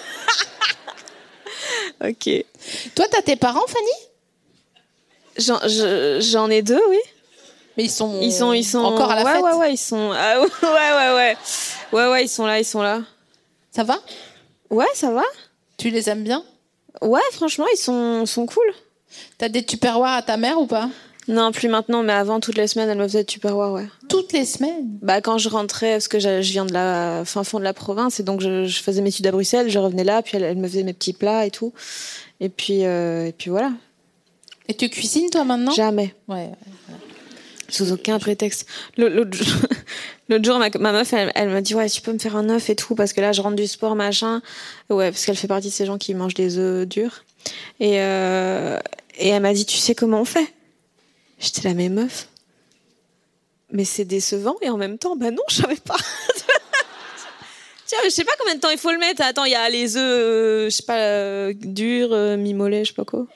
[SPEAKER 4] Ok.
[SPEAKER 3] Toi, t'as tes parents, Fanny ?
[SPEAKER 4] J'en, je, j'en ai deux, oui.
[SPEAKER 3] Mais ils sont,
[SPEAKER 4] Ils sont, ils sont
[SPEAKER 3] encore à la
[SPEAKER 4] ouais,
[SPEAKER 3] fête.
[SPEAKER 4] Ouais, ouais, ils sont. Ah, ouais, ouais, ouais. Ouais, ouais, ils sont là, ils sont là.
[SPEAKER 3] Ça va ?
[SPEAKER 4] Ouais, ça va.
[SPEAKER 3] Tu les aimes bien ?
[SPEAKER 4] Ouais, franchement, ils sont, sont cool.
[SPEAKER 3] T'as des tupperwares à ta mère ou pas ?
[SPEAKER 4] Non, plus maintenant, mais avant, toutes les semaines, elle me faisait du tupperware, ouais.
[SPEAKER 3] Toutes les semaines ?
[SPEAKER 4] Bah, quand je rentrais, parce que je, je viens de la fin fond de la province, et donc je, je faisais mes études à Bruxelles, je revenais là, puis elle, elle me faisait mes petits plats et tout. Et puis, euh, et puis voilà.
[SPEAKER 3] Et tu cuisines, toi, maintenant ?
[SPEAKER 4] Jamais.
[SPEAKER 3] Ouais, ouais.
[SPEAKER 4] Sous aucun prétexte. L'autre jour, l'autre jour ma, ma meuf, elle, elle m'a dit, ouais, tu peux me faire un œuf et tout, parce que là, je rentre du sport, machin. Ouais, parce qu'elle fait partie de ces gens qui mangent des œufs durs. Et, euh, et elle m'a dit, tu sais comment on fait ? J'étais la même meuf. Mais c'est décevant, et en même temps, bah non, je savais pas. Tiens, je sais pas combien de temps il faut le mettre. Attends, il y a les œufs, euh, je sais pas, euh, durs, euh, mi-mollets, je sais pas quoi.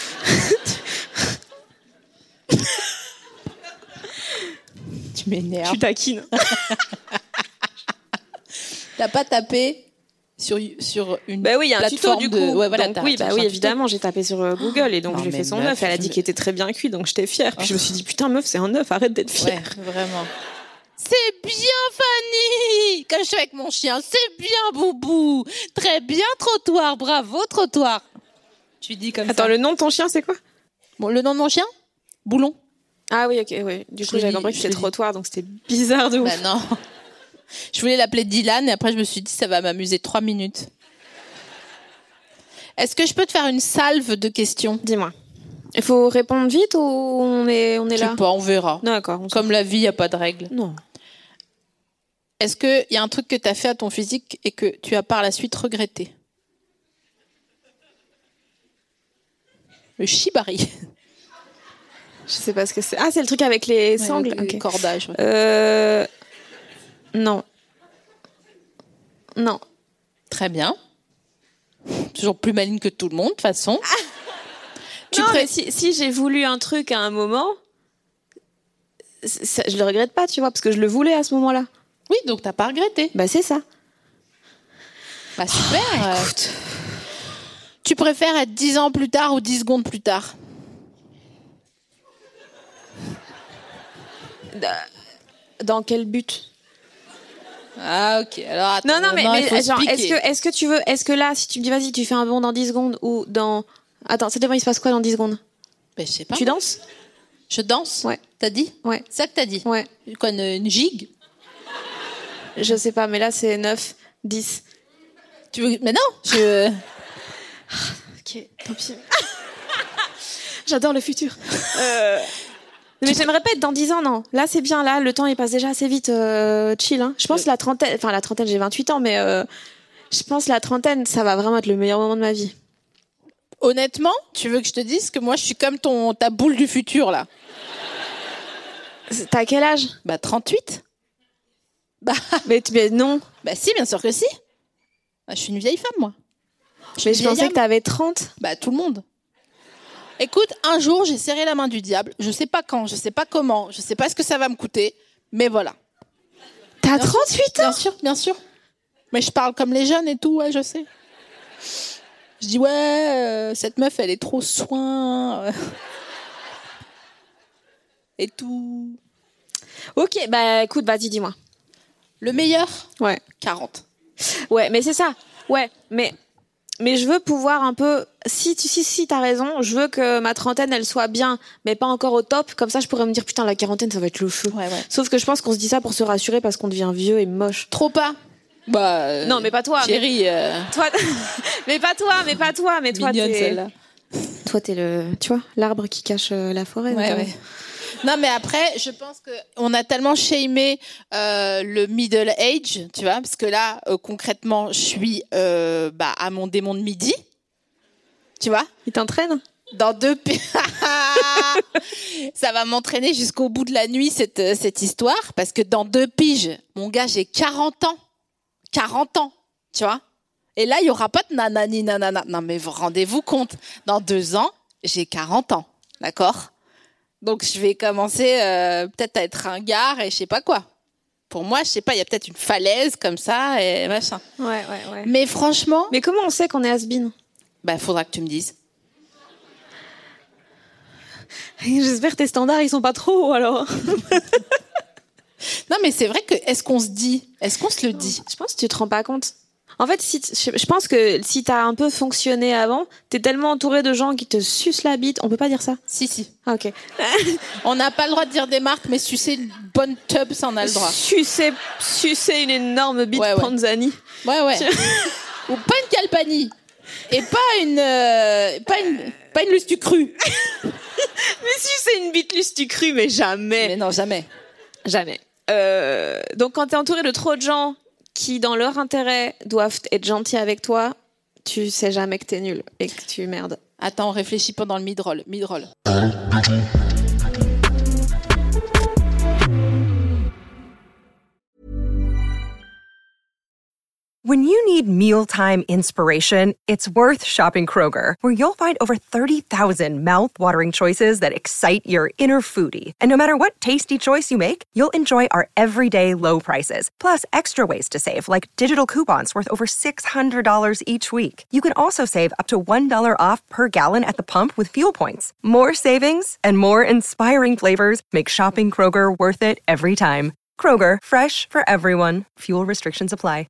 [SPEAKER 3] Tu m'énerves.
[SPEAKER 4] Tu taquines.
[SPEAKER 3] T'as pas tapé sur, sur une
[SPEAKER 4] bah oui, il y a un tuto
[SPEAKER 3] plateforme
[SPEAKER 4] du
[SPEAKER 3] de...
[SPEAKER 4] coup.
[SPEAKER 3] Ouais, voilà,
[SPEAKER 4] donc
[SPEAKER 3] t'as-
[SPEAKER 4] oui,
[SPEAKER 3] t'as
[SPEAKER 4] bah
[SPEAKER 3] cherché
[SPEAKER 4] oui,
[SPEAKER 3] un tuto.
[SPEAKER 4] évidemment, j'ai tapé sur euh, Google et donc
[SPEAKER 3] Non,
[SPEAKER 4] j'ai
[SPEAKER 3] mais
[SPEAKER 4] fait son
[SPEAKER 3] meuf,
[SPEAKER 4] œuf. Elle a
[SPEAKER 3] je
[SPEAKER 4] dit
[SPEAKER 3] me-
[SPEAKER 4] qu'il était très bien cuit, donc j'étais fière. Puis je me suis dit putain meuf, c'est un œuf, arrête d'être fière.
[SPEAKER 3] Ouais, vraiment. C'est bien, Fanny. Comme je suis avec mon chien, c'est bien, Boubou. Très bien, trottoir. Bravo, trottoir. Tu dis comme
[SPEAKER 4] Attends,
[SPEAKER 3] ça.
[SPEAKER 4] le nom de ton chien c'est quoi ?
[SPEAKER 3] Bon, le nom de mon chien ? Boulon.
[SPEAKER 4] Ah oui, ok, oui. Du
[SPEAKER 3] Je
[SPEAKER 4] coup
[SPEAKER 3] l'ai
[SPEAKER 4] j'avais
[SPEAKER 3] dit,
[SPEAKER 4] compris que
[SPEAKER 3] je
[SPEAKER 4] c'était
[SPEAKER 3] l'ai dit.
[SPEAKER 4] trottoir, donc c'était bizarre de ouf.
[SPEAKER 3] Bah non. Je voulais l'appeler Dylan et après je me suis dit ça va m'amuser trois minutes. Est-ce que je peux te faire une salve de questions ?
[SPEAKER 4] Dis-moi. Il faut répondre vite ou on est, on est
[SPEAKER 3] Je
[SPEAKER 4] là ?
[SPEAKER 3] sais pas, on verra.
[SPEAKER 4] Non, d'accord. on s'en
[SPEAKER 3] Comme la vie, il n'y a pas de règles.
[SPEAKER 4] fout. Non.
[SPEAKER 3] Est-ce qu'il y a un truc que tu as fait à ton physique et que tu as par la suite regretté ? Le shibari.
[SPEAKER 4] Je sais pas ce que c'est. Ah, c'est le truc avec les sangles.
[SPEAKER 3] Ouais, le
[SPEAKER 4] Ok.
[SPEAKER 3] cordage. Ouais.
[SPEAKER 4] Euh... Non. Non.
[SPEAKER 3] Très bien. Toujours plus maligne que tout le monde, de toute façon. Tu
[SPEAKER 4] non,
[SPEAKER 3] pré-
[SPEAKER 4] mais si, si j'ai voulu un truc à un moment, ça, je le regrette pas, tu vois, parce que je le voulais à ce moment-là.
[SPEAKER 3] Oui, donc t'as pas regretté.
[SPEAKER 4] Bah c'est ça.
[SPEAKER 3] Bah super. euh. Tu préfères être dix ans plus tard ou dix secondes plus tard ?
[SPEAKER 4] Dans quel but ?
[SPEAKER 3] Ah ok. Alors attends.
[SPEAKER 4] Non, non, mais,
[SPEAKER 3] il
[SPEAKER 4] mais
[SPEAKER 3] faut
[SPEAKER 4] genre, est-ce
[SPEAKER 3] expliquer.
[SPEAKER 4] que, est-ce que tu veux, est-ce que là, si tu me dis vas-y, tu fais un bond dans dix secondes ou dans. Attends, ça dépend, il se passe quoi dans dix secondes ?
[SPEAKER 3] Ben, je sais pas.
[SPEAKER 4] Tu danses ?
[SPEAKER 3] Je danse ?
[SPEAKER 4] Ouais.
[SPEAKER 3] T'as dit ?
[SPEAKER 4] Ouais.
[SPEAKER 3] C'est ça que t'as dit ?
[SPEAKER 4] Ouais.
[SPEAKER 3] Quoi, une, une gigue ?
[SPEAKER 4] Je sais pas, mais là c'est neuf, dix.
[SPEAKER 3] Tu veux... Mais non, je...
[SPEAKER 4] Ok, tant pis. J'adore le futur. Euh... Mais j'aimerais pas être dans dix ans, non. Là, c'est bien, là, le temps, il passe déjà assez vite. Euh, chill, hein. Je pense que la trentaine, enfin, la trentaine, j'ai vingt-huit ans, mais euh, je pense que la trentaine, ça va vraiment être le meilleur moment de ma vie.
[SPEAKER 3] Honnêtement, tu veux que je te dise que moi, je suis comme ton, ta boule du futur, là.
[SPEAKER 4] T'as quel âge ?
[SPEAKER 3] Bah, trente-huit. Bah,
[SPEAKER 4] mais, mais non.
[SPEAKER 3] bah si, bien sûr que si. Bah, je suis une vieille femme, moi.
[SPEAKER 4] Mais je
[SPEAKER 3] vieille
[SPEAKER 4] pensais
[SPEAKER 3] âme.
[SPEAKER 4] que t'avais trente.
[SPEAKER 3] Bah, tout le monde. Écoute, un jour, j'ai serré la main du diable. Je sais pas quand, je sais pas comment, je sais pas ce que ça va me coûter, mais voilà.
[SPEAKER 4] T'as
[SPEAKER 3] Bien
[SPEAKER 4] trente-huit ans ?
[SPEAKER 3] Bien sûr, bien sûr. Mais je parle comme les jeunes et tout, ouais, je sais. Je dis, ouais, euh, cette meuf, elle est trop soin. euh. Et tout.
[SPEAKER 4] Ok, bah écoute, vas-y, dis-moi.
[SPEAKER 3] Le meilleur,
[SPEAKER 4] Ouais.
[SPEAKER 3] quarante.
[SPEAKER 4] Ouais, mais c'est ça. Ouais, mais mais je veux pouvoir un peu. Si tu si si t'as raison, je veux que ma trentaine elle soit bien, mais pas encore au top. Comme ça, je pourrais me dire putain la quarantaine ça va être le feu.
[SPEAKER 3] Ouais, ouais.
[SPEAKER 4] Sauf que je pense qu'on se dit ça pour se rassurer parce qu'on devient vieux et moche.
[SPEAKER 3] Trop pas. Bah. euh,
[SPEAKER 4] Non, mais pas toi.
[SPEAKER 3] Chérie, euh,
[SPEAKER 4] Mais... Toi, mais pas toi, mais pas toi, mais toi
[SPEAKER 3] mignonne
[SPEAKER 4] t'es.
[SPEAKER 3] celle-là.
[SPEAKER 4] Toi t'es le, tu vois, l'arbre qui cache euh, la forêt.
[SPEAKER 3] Ouais,
[SPEAKER 4] notamment.
[SPEAKER 3] ouais. Non, mais après, je pense que on a tellement shamé euh, le middle age, tu vois, parce que là, euh, concrètement, je suis euh, bah, à mon démon de midi, tu vois.
[SPEAKER 4] Il t'entraîne ?
[SPEAKER 3] Dans deux pi- ça va m'entraîner jusqu'au bout de la nuit cette cette histoire parce que dans deux piges, mon gars, j'ai quarante ans. quarante ans, tu vois. Et là, il y aura pas de nanani nanana. Non, mais vous rendez-vous compte, dans deux ans, j'ai quarante ans, d'accord ? Donc, je vais commencer euh, peut-être à être ringard et je sais pas quoi. Pour moi, je sais pas, il y a peut-être une falaise comme ça et machin.
[SPEAKER 4] Ouais, ouais, ouais.
[SPEAKER 3] Mais franchement...
[SPEAKER 4] Mais comment on sait qu'on est has-been ?
[SPEAKER 3] Bah, faudra que tu me dises.
[SPEAKER 4] J'espère que tes standards, ils sont pas trop hauts, alors.
[SPEAKER 3] Non, mais c'est vrai que, est-ce qu'on se dit ? Est-ce qu'on se le dit ?
[SPEAKER 4] Je pense que tu te rends pas compte. En fait, si t- je pense que si t'as un peu fonctionné avant, t'es tellement entouré de gens qui te sucent la bite. On peut pas dire ça ?
[SPEAKER 3] Si, si.
[SPEAKER 4] Ah, ok.
[SPEAKER 3] On n'a pas le droit de dire des marques, mais sucer une bonne tub, ça on a le droit.
[SPEAKER 4] Sucer, sucer une énorme bite
[SPEAKER 3] Ouais, ouais.
[SPEAKER 4] Panzani.
[SPEAKER 3] Ouais, ouais. Ou pas une Calpani. Et pas une, euh, pas une, pas une Lustu crue.
[SPEAKER 4] Mais sucer une bite lustu cru, mais jamais.
[SPEAKER 3] Mais non, jamais.
[SPEAKER 4] Jamais. Euh, donc quand t'es entouré de trop de gens qui, dans leur intérêt, doivent être gentils avec toi, tu sais jamais que t'es nul et que tu merdes.
[SPEAKER 3] Attends, on réfléchit pendant le mid-roll. Mid-roll.
[SPEAKER 5] When you need mealtime inspiration, it's worth shopping Kroger, where you'll find over thirty thousand mouth-watering choices that excite your inner foodie. And no matter what tasty choice you make, you'll enjoy our everyday low prices, plus extra ways to save, like digital coupons worth over six hundred dollars each week. You can also save up to one dollar off per gallon at the pump with fuel points. More savings and more inspiring flavors make shopping Kroger worth it every time. Kroger, fresh for everyone. Fuel restrictions apply.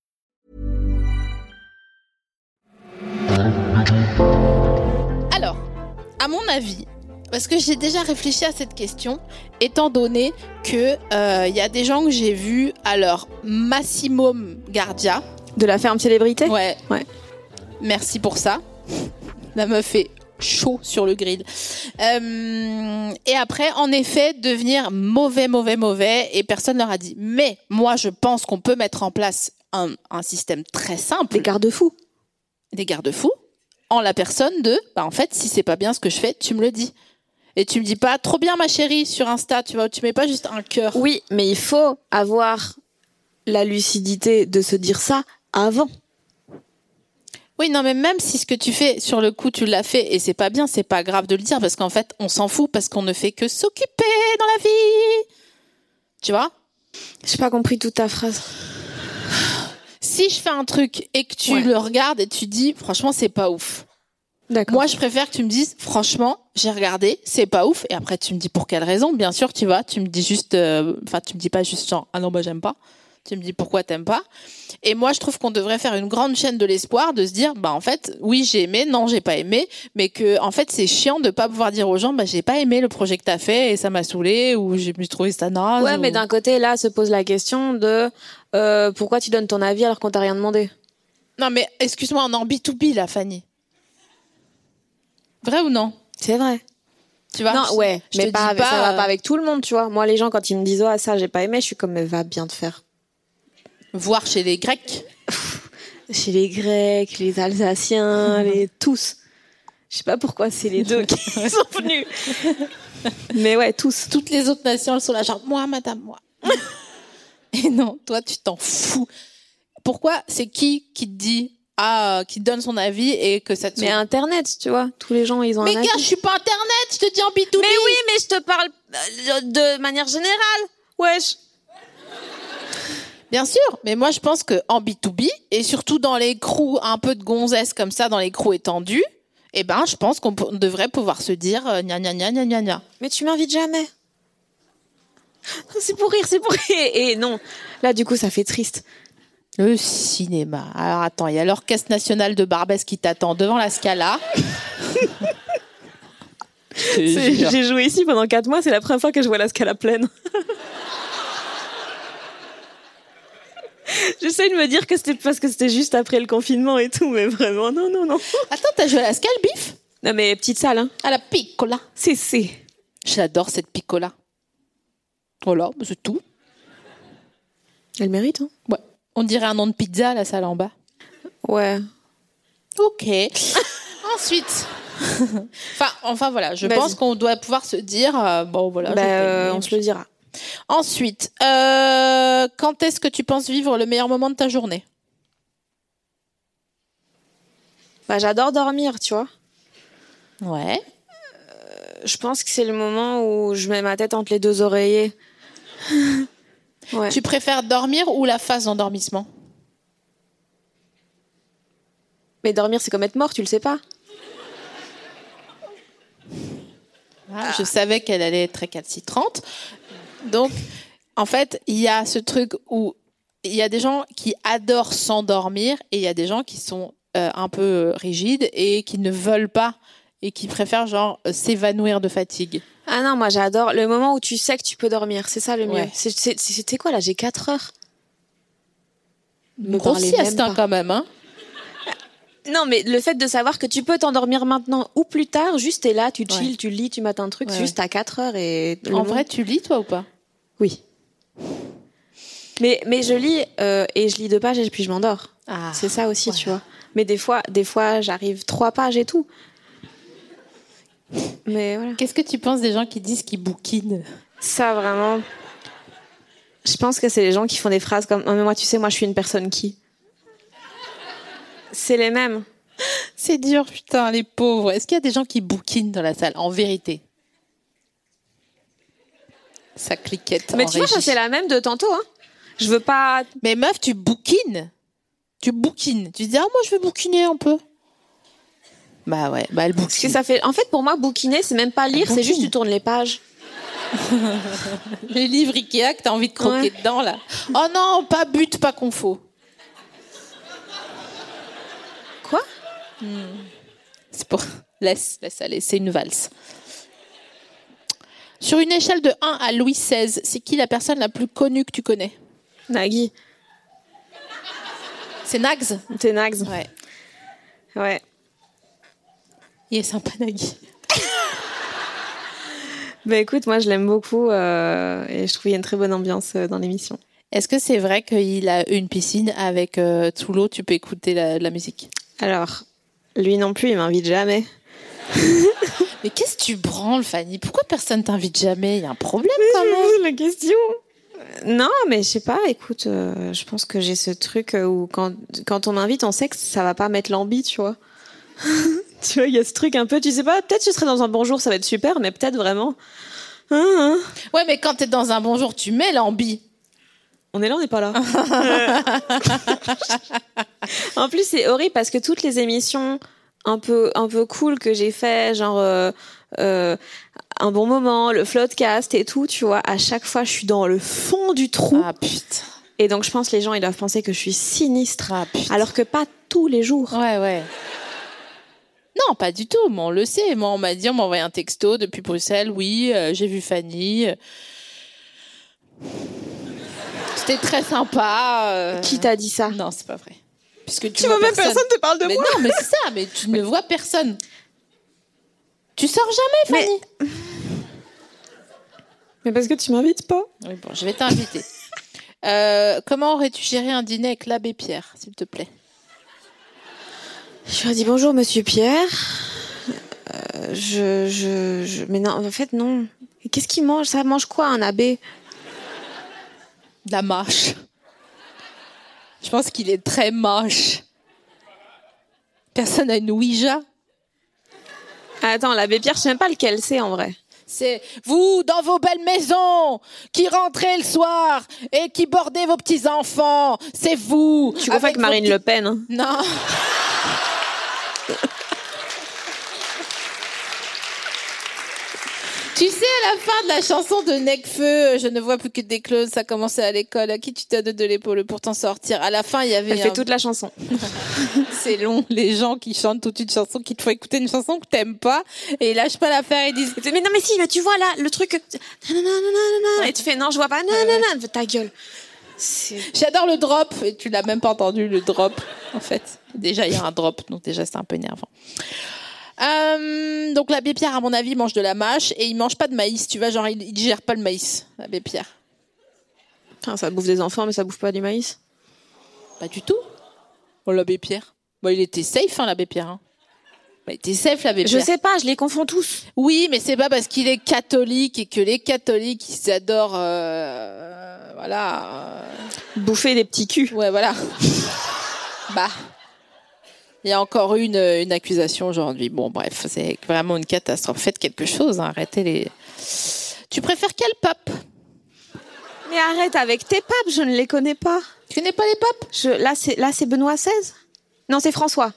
[SPEAKER 3] Alors, à mon avis, parce que j'ai déjà réfléchi à cette question, étant donné que euh, y a des gens que j'ai vus à leur maximum Gardia.
[SPEAKER 4] De la ferme célébrité ?
[SPEAKER 3] Ouais.
[SPEAKER 4] Ouais.
[SPEAKER 3] Merci pour ça. La meuf est chaud sur le grill. Euh, et après, en effet, devenir mauvais, mauvais, mauvais, et personne leur a dit. Mais moi, je pense qu'on peut mettre en place un, un système très simple.
[SPEAKER 4] Des garde-fous.
[SPEAKER 3] Des garde-fous, en la personne de, bah en fait, si c'est pas bien ce que je fais, tu me le dis. Et tu me dis pas, trop bien ma chérie, sur Insta, tu vois, tu mets pas juste un cœur.
[SPEAKER 4] Oui, mais il faut avoir la lucidité de se dire ça avant.
[SPEAKER 3] Oui, non, mais même si ce que tu fais, sur le coup, tu l'as fait, et c'est pas bien, c'est pas grave de le dire, parce qu'en fait, on s'en fout, parce qu'on ne fait que s'occuper dans la vie. Tu vois ?
[SPEAKER 4] J'ai pas compris toute ta phrase.
[SPEAKER 3] Si je fais un truc et que tu
[SPEAKER 4] Ouais.
[SPEAKER 3] le regardes et tu dis, franchement, c'est pas ouf.
[SPEAKER 4] D'accord.
[SPEAKER 3] Moi, je préfère que tu me dises, franchement, j'ai regardé, c'est pas ouf. Et après, tu me dis pour quelle raison. Bien sûr, tu vois, tu me dis juste, enfin, euh, tu me dis pas juste genre, ah non, bah, j'aime pas. Tu me dis pourquoi t'aimes pas. Et moi, je trouve qu'on devrait faire une grande chaîne de l'espoir, de se dire, bah, en fait, oui, j'ai aimé, non, j'ai pas aimé. Mais que, en fait, c'est chiant de pas pouvoir dire aux gens, bah, j'ai pas aimé le projet que t'as fait et ça m'a saoulé ou j'ai trouvé ça naze.
[SPEAKER 4] Ouais,
[SPEAKER 3] ou...
[SPEAKER 4] mais d'un côté, là, se pose la question de euh, pourquoi tu donnes ton avis alors qu'on t'a rien demandé.
[SPEAKER 3] Non, mais excuse-moi, on est en B deux B, là, Fanny. Vrai ou non?
[SPEAKER 4] C'est vrai.
[SPEAKER 3] Tu vois?
[SPEAKER 4] Non,
[SPEAKER 3] je,
[SPEAKER 4] ouais,
[SPEAKER 3] je
[SPEAKER 4] mais
[SPEAKER 3] te
[SPEAKER 4] pas,
[SPEAKER 3] dis
[SPEAKER 4] avec- ça
[SPEAKER 3] pas,
[SPEAKER 4] va
[SPEAKER 3] euh,
[SPEAKER 4] pas avec tout le monde, tu vois. Moi, les gens, quand ils me disent, oh, ça, j'ai pas aimé, je suis comme, mais va bien te faire.
[SPEAKER 3] voir chez les Grecs.
[SPEAKER 4] Chez les Grecs, les Alsaciens, les tous. Je sais pas pourquoi c'est les deux qui sont venus. Mais ouais, tous.
[SPEAKER 3] Toutes les autres nations, elles sont là, genre, moi, madame, moi. Et non, toi, tu t'en fous. Pourquoi? C'est qui qui te dit, ah, qui te donne son avis et que ça te
[SPEAKER 4] Mais
[SPEAKER 3] saoule?
[SPEAKER 4] Internet, tu vois, tous les gens, ils ont
[SPEAKER 3] Mais
[SPEAKER 4] un
[SPEAKER 3] gars,
[SPEAKER 4] avis.
[SPEAKER 3] je suis pas Internet, je te dis en B deux B.
[SPEAKER 4] Mais oui, mais je te parle euh, de manière générale. Wesh.
[SPEAKER 3] Bien sûr, mais moi, je pense que en B deux B, et surtout dans les crews un peu de gonzesses comme ça, dans les crews étendus, eh ben, je pense qu'on p- devrait pouvoir se dire, euh, gna gna gna gna gna gna.
[SPEAKER 4] Mais tu m'invites jamais. C'est pour rire, c'est pour rire. Et non, là, du coup, ça fait triste.
[SPEAKER 3] Le cinéma. Alors attends, il y a l'Orchestre National de Barbès qui t'attend devant la Scala.
[SPEAKER 4] C'est- J'ai joué ici pendant quatre mois, c'est la première fois que je vois la Scala pleine. J'essaie de me dire que c'était parce que c'était juste après le confinement et tout, mais vraiment, non, non, non.
[SPEAKER 3] Attends, t'as joué à la Scala, Bif?
[SPEAKER 4] Non, mais petite salle, hein.
[SPEAKER 3] À la Piccola.
[SPEAKER 4] C'est, c'est.
[SPEAKER 3] J'adore cette Piccola. Voilà, c'est tout.
[SPEAKER 4] Elle mérite, hein.
[SPEAKER 3] Ouais. On dirait un nom de pizza, la salle en bas.
[SPEAKER 4] Ouais.
[SPEAKER 3] Ok. Ensuite. enfin, enfin, voilà, je
[SPEAKER 4] Vas-y.
[SPEAKER 3] pense qu'on doit pouvoir se dire, euh, bon, voilà.
[SPEAKER 4] Bah,
[SPEAKER 3] j'ai pas
[SPEAKER 4] euh,
[SPEAKER 3] aimé.
[SPEAKER 4] on se le dira.
[SPEAKER 3] Ensuite, euh, quand est-ce que tu penses vivre le meilleur moment de ta journée?
[SPEAKER 4] Bah, j'adore dormir, tu vois.
[SPEAKER 3] Ouais.
[SPEAKER 4] Euh, je pense que c'est le moment où je mets ma tête entre les deux oreillers. Ouais.
[SPEAKER 3] Tu préfères dormir ou la phase d'endormissement?
[SPEAKER 4] Mais dormir, c'est comme être mort, tu le sais pas.
[SPEAKER 3] Ah, je savais qu'elle allait être récalcitrante. Donc, en fait, il y a ce truc où il y a des gens qui adorent s'endormir et il y a des gens qui sont euh, un peu rigides et qui ne veulent pas et qui préfèrent genre euh, s'évanouir de fatigue.
[SPEAKER 4] Ah non, moi j'adore le moment où tu sais que tu peux dormir, c'est ça le mieux.
[SPEAKER 3] Ouais.
[SPEAKER 4] C'est, c'est, c'était quoi là? J'ai quatre heures. Me
[SPEAKER 3] Gros
[SPEAKER 4] parlez
[SPEAKER 3] sieste
[SPEAKER 4] même
[SPEAKER 3] hein,
[SPEAKER 4] pas.
[SPEAKER 3] quand même. Hein.
[SPEAKER 4] Non, mais le fait de savoir que tu peux t'endormir maintenant ou plus tard, juste t'es là, tu chill,
[SPEAKER 3] Ouais.
[SPEAKER 4] tu lis, tu mates un truc,
[SPEAKER 3] Ouais,
[SPEAKER 4] juste à quatre heures et... le
[SPEAKER 3] En
[SPEAKER 4] monde-
[SPEAKER 3] vrai, tu lis toi ou pas?
[SPEAKER 4] Oui. Mais, mais je lis euh, et je lis deux pages et puis je m'endors.
[SPEAKER 3] Ah,
[SPEAKER 4] C'est ça aussi,
[SPEAKER 3] voilà.
[SPEAKER 4] tu vois. Mais des fois, des fois, j'arrive trois pages et tout. Mais voilà.
[SPEAKER 3] Qu'est-ce que tu penses des gens qui disent qu'ils bouquinent?
[SPEAKER 4] Ça, vraiment... Je pense que c'est les gens qui font des phrases comme « Non, mais moi, tu sais, moi, je suis une personne qui... » C'est les mêmes.
[SPEAKER 3] C'est dur, putain, les pauvres. Est-ce qu'il y a des gens qui bouquinent dans la salle, en vérité? Ça cliquette.
[SPEAKER 4] Mais
[SPEAKER 3] en
[SPEAKER 4] tu vois, ça,
[SPEAKER 3] régie.
[SPEAKER 4] c'est la même de tantôt. Hein. Je veux pas...
[SPEAKER 3] Mais meuf, tu bouquines. Tu bouquines. Tu te dis, ah, moi, je vais bouquiner un peu. Bah ouais, bah elle
[SPEAKER 4] Parce que
[SPEAKER 3] bouquine.
[SPEAKER 4] ça fait... En fait, pour moi, bouquiner, c'est même pas lire, c'est
[SPEAKER 3] Bouquine.
[SPEAKER 4] juste tu tournes les pages.
[SPEAKER 3] Les livres Ikea que t'as envie de croquer
[SPEAKER 4] Ouais.
[SPEAKER 3] dedans, là. Oh non, pas but, pas confo.
[SPEAKER 4] Quoi?
[SPEAKER 3] C'est pour... Laisse, laisse aller, c'est une valse. Sur une échelle de un à Louis seize, c'est qui la personne la plus connue que tu connais?
[SPEAKER 4] Nagui.
[SPEAKER 3] C'est Nags?
[SPEAKER 4] T'es Nags.
[SPEAKER 3] Ouais.
[SPEAKER 4] Ouais.
[SPEAKER 3] Il est sympa, Nagui.
[SPEAKER 4] Bah écoute, moi, je l'aime beaucoup euh, et je trouve qu'il y a une très bonne ambiance euh, dans l'émission.
[SPEAKER 3] Est-ce que c'est vrai qu'il a une piscine avec euh, sous l'eau, tu peux écouter la, la musique?
[SPEAKER 4] Alors, lui non plus, il m'invite jamais.
[SPEAKER 3] Mais qu'est-ce que tu branles, Fanny? Pourquoi personne t'invite jamais? Il y a un problème quand même.
[SPEAKER 4] pose la question. Non, mais je sais pas, écoute, euh, je pense que j'ai ce truc où quand, quand on m'invite, on sait que ça va pas mettre l'ambi, tu vois. Tu vois, il y a ce truc un peu, tu sais pas, peut-être je serai dans un bonjour, ça va être super, mais peut-être vraiment. Hein, hein.
[SPEAKER 3] Ouais, mais quand t'es dans un bonjour, tu mets l'ambi.
[SPEAKER 4] On est là, on n'est pas là. En plus, c'est horrible parce que toutes les émissions un peu, un peu cool que j'ai fait, genre euh, euh, un bon moment, le Floodcast et tout, tu vois, à chaque fois, je suis dans le fond du trou.
[SPEAKER 3] Ah putain.
[SPEAKER 4] Et donc, je pense que les gens, ils doivent penser que je suis sinistre.
[SPEAKER 3] Ah putain.
[SPEAKER 4] Alors que pas tous les jours.
[SPEAKER 3] Ouais, ouais. Non, pas du tout. Moi, on le sait. Moi, on m'a dit, on m'a envoyé un texto depuis Bruxelles. Oui, euh, j'ai vu Fanny. C'était très sympa. euh.
[SPEAKER 4] Qui t'a dit ça?
[SPEAKER 3] Non, c'est pas vrai. Puisque tu,
[SPEAKER 4] Tu vois, même personne te parle de
[SPEAKER 3] mais
[SPEAKER 4] moi.
[SPEAKER 3] non, mais c'est ça. Mais tu ne vois personne. Tu sors jamais, Fanny.
[SPEAKER 4] Mais... mais parce que tu m'invites pas.
[SPEAKER 3] Oui, bon, je vais t'inviter. euh, comment aurais-tu géré un dîner avec l'abbé Pierre, s'il te plaît?
[SPEAKER 4] Je lui ai dit bonjour, monsieur Pierre. Euh, je, je, je, mais non, en fait, non. Et qu'est-ce qu'il mange? Ça mange quoi, un abbé?
[SPEAKER 3] De la mâche. Je pense qu'il est très moche. Personne n'a une Ouija.
[SPEAKER 4] Attends, l'abbé Pierre, je sais même pas lequel c'est en vrai.
[SPEAKER 3] C'est vous, dans vos belles maisons, qui rentrez le soir et qui bordez vos petits-enfants. C'est vous.
[SPEAKER 4] Tu confonds avec Marine Le Pen. Hein.
[SPEAKER 3] Non. Tu sais, à la fin de la chanson de Necfeu, je ne vois plus que des closes, ça commençait à l'école, à qui tu t'as de l'épaule pour t'en sortir. À la fin, il y avait...
[SPEAKER 4] Elle fait
[SPEAKER 3] un...
[SPEAKER 4] toute la chanson.
[SPEAKER 3] C'est long, les gens qui chantent toute une chanson, qui te font écouter une chanson que t'aimes pas, et ils lâchent pas l'affaire, ils disent...
[SPEAKER 4] Mais non, mais si, mais tu vois là, le truc... Et tu fais, non, je vois pas, non, non, non, ta gueule. C'est...
[SPEAKER 3] J'adore le drop, et tu l'as même pas entendu, le drop, en fait. Déjà, il y a un drop, donc déjà, c'est un peu énervant. Euh, donc l'abbé Pierre, à mon avis, mange de la mâche, et il mange pas de maïs, tu vois, genre, il, il digère pas le maïs, l'abbé Pierre.
[SPEAKER 4] Enfin, ça bouffe des enfants, mais ça bouffe pas du maïs.
[SPEAKER 3] Pas du tout. Oh, l'abbé Pierre. Bah, il était safe, hein, l'abbé Pierre. Hein. Bah, il était safe, l'abbé Pierre.
[SPEAKER 4] Je sais pas, je les confonds tous.
[SPEAKER 3] Oui, mais c'est pas parce qu'il est catholique et que les catholiques, ils adorent, euh, voilà. Euh...
[SPEAKER 4] Bouffer des petits culs.
[SPEAKER 3] Ouais, voilà. Bah, Il y a encore une, une accusation aujourd'hui. Bon, bref, c'est vraiment une catastrophe. Faites quelque chose, hein. Arrêtez les... Tu préfères quel pape?
[SPEAKER 4] Mais arrête avec tes papes, je ne les connais pas.
[SPEAKER 3] Tu connais pas les papes?
[SPEAKER 4] Je, là, c'est, là, c'est Benoît seize? Non, c'est François.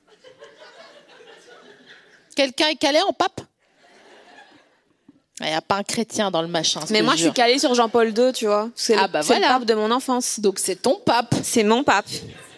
[SPEAKER 3] Quelqu'un est calé en pape? Il n'y a pas un chrétien dans le machin.
[SPEAKER 4] Mais moi, je, je suis calée sur Jean-Paul deux, tu vois. C'est,
[SPEAKER 3] ah
[SPEAKER 4] le,
[SPEAKER 3] bah
[SPEAKER 4] c'est
[SPEAKER 3] voilà.
[SPEAKER 4] le pape de mon enfance.
[SPEAKER 3] Donc c'est ton pape.
[SPEAKER 4] C'est mon pape.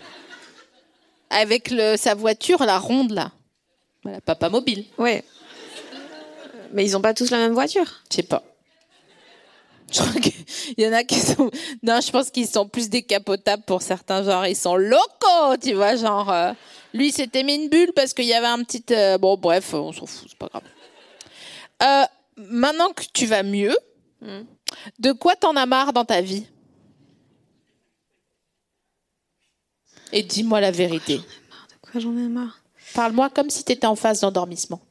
[SPEAKER 3] Avec le, sa voiture, la ronde, là. Voilà, papa mobile.
[SPEAKER 4] Ouais. Mais ils n'ont pas tous la même voiture.
[SPEAKER 3] Je sais pas. Je crois qu'il y en a qui sont... Non, je pense qu'ils sont plus décapotables pour certains. Genre, ils sont locaux, tu vois. Genre, euh... lui, s'était mis une bulle parce qu'il y avait un petit... Euh... Bon, bref, on s'en fout, c'est pas grave. Euh, maintenant que tu vas mieux, mm. de quoi t'en as marre dans ta vie? Et dis-moi la vérité.
[SPEAKER 4] De quoi j'en ai marre?
[SPEAKER 3] Parle-moi comme si t'étais en phase d'endormissement.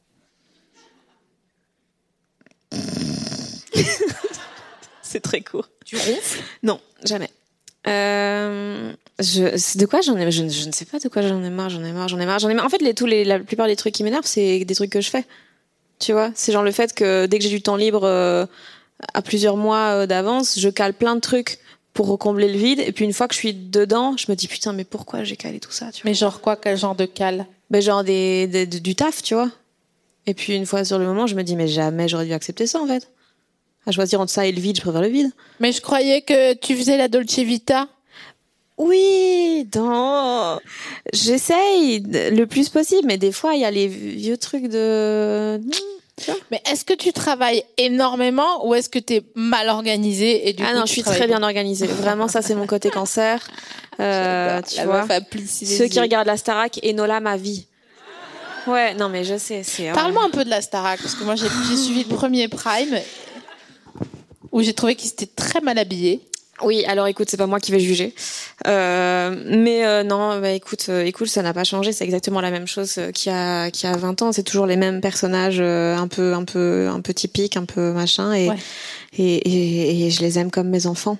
[SPEAKER 4] C'est très court.
[SPEAKER 3] Tu ronfles?
[SPEAKER 4] Non, jamais. Euh, je, de quoi j'en ai, je, je ne sais pas de quoi j'en ai marre, j'en ai marre, j'en ai marre, j'en ai marre. En fait, les, tous les, la plupart des trucs qui m'énervent, c'est des trucs que je fais. Tu vois, c'est genre le fait que dès que j'ai du temps libre euh, à plusieurs mois euh, d'avance, je cale plein de trucs pour recombler le vide. Et puis une fois que je suis dedans, je me dis putain, mais pourquoi j'ai calé tout ça, tu vois?
[SPEAKER 3] Mais genre quoi, quel genre de cale?
[SPEAKER 4] Ben genre des, des, du taf, tu vois. Et puis une fois sur le moment, je me dis mais jamais j'aurais dû accepter ça en fait. À choisir entre ça et le vide, je préfère le vide.
[SPEAKER 3] Mais je croyais que tu faisais la Dolce Vita.
[SPEAKER 4] Oui, non. J'essaye le plus possible, mais des fois, il y a les vieux trucs de...
[SPEAKER 3] Mais est-ce que tu travailles énormément ou est-ce que tu es mal organisée et du
[SPEAKER 4] Ah
[SPEAKER 3] coup,
[SPEAKER 4] non,
[SPEAKER 3] tu
[SPEAKER 4] je suis
[SPEAKER 3] travailles
[SPEAKER 4] très
[SPEAKER 3] pas?
[SPEAKER 4] bien organisée. Vraiment, ça, c'est mon côté cancer. Euh, tu
[SPEAKER 3] la
[SPEAKER 4] vois.
[SPEAKER 3] meuf a plissé les
[SPEAKER 4] Ceux qui
[SPEAKER 3] yeux.
[SPEAKER 4] regardent la Starac, Enola, ma vie. Ouais, non, mais je sais. C'est,
[SPEAKER 3] Parle-moi un peu de la Starac, parce que moi, j'ai, j'ai suivi le premier Prime où j'ai trouvé qu'ils étaient très mal habillés.
[SPEAKER 4] Oui, alors écoute, c'est pas moi qui vais juger. Euh, mais euh, non, bah écoute, euh, écoute, ça n'a pas changé, c'est exactement la même chose qu'il y a qu'il y a vingt ans, c'est toujours les mêmes personnages euh, un peu un peu un peu typiques, un peu machin et, ouais. et, et et je les aime comme mes enfants.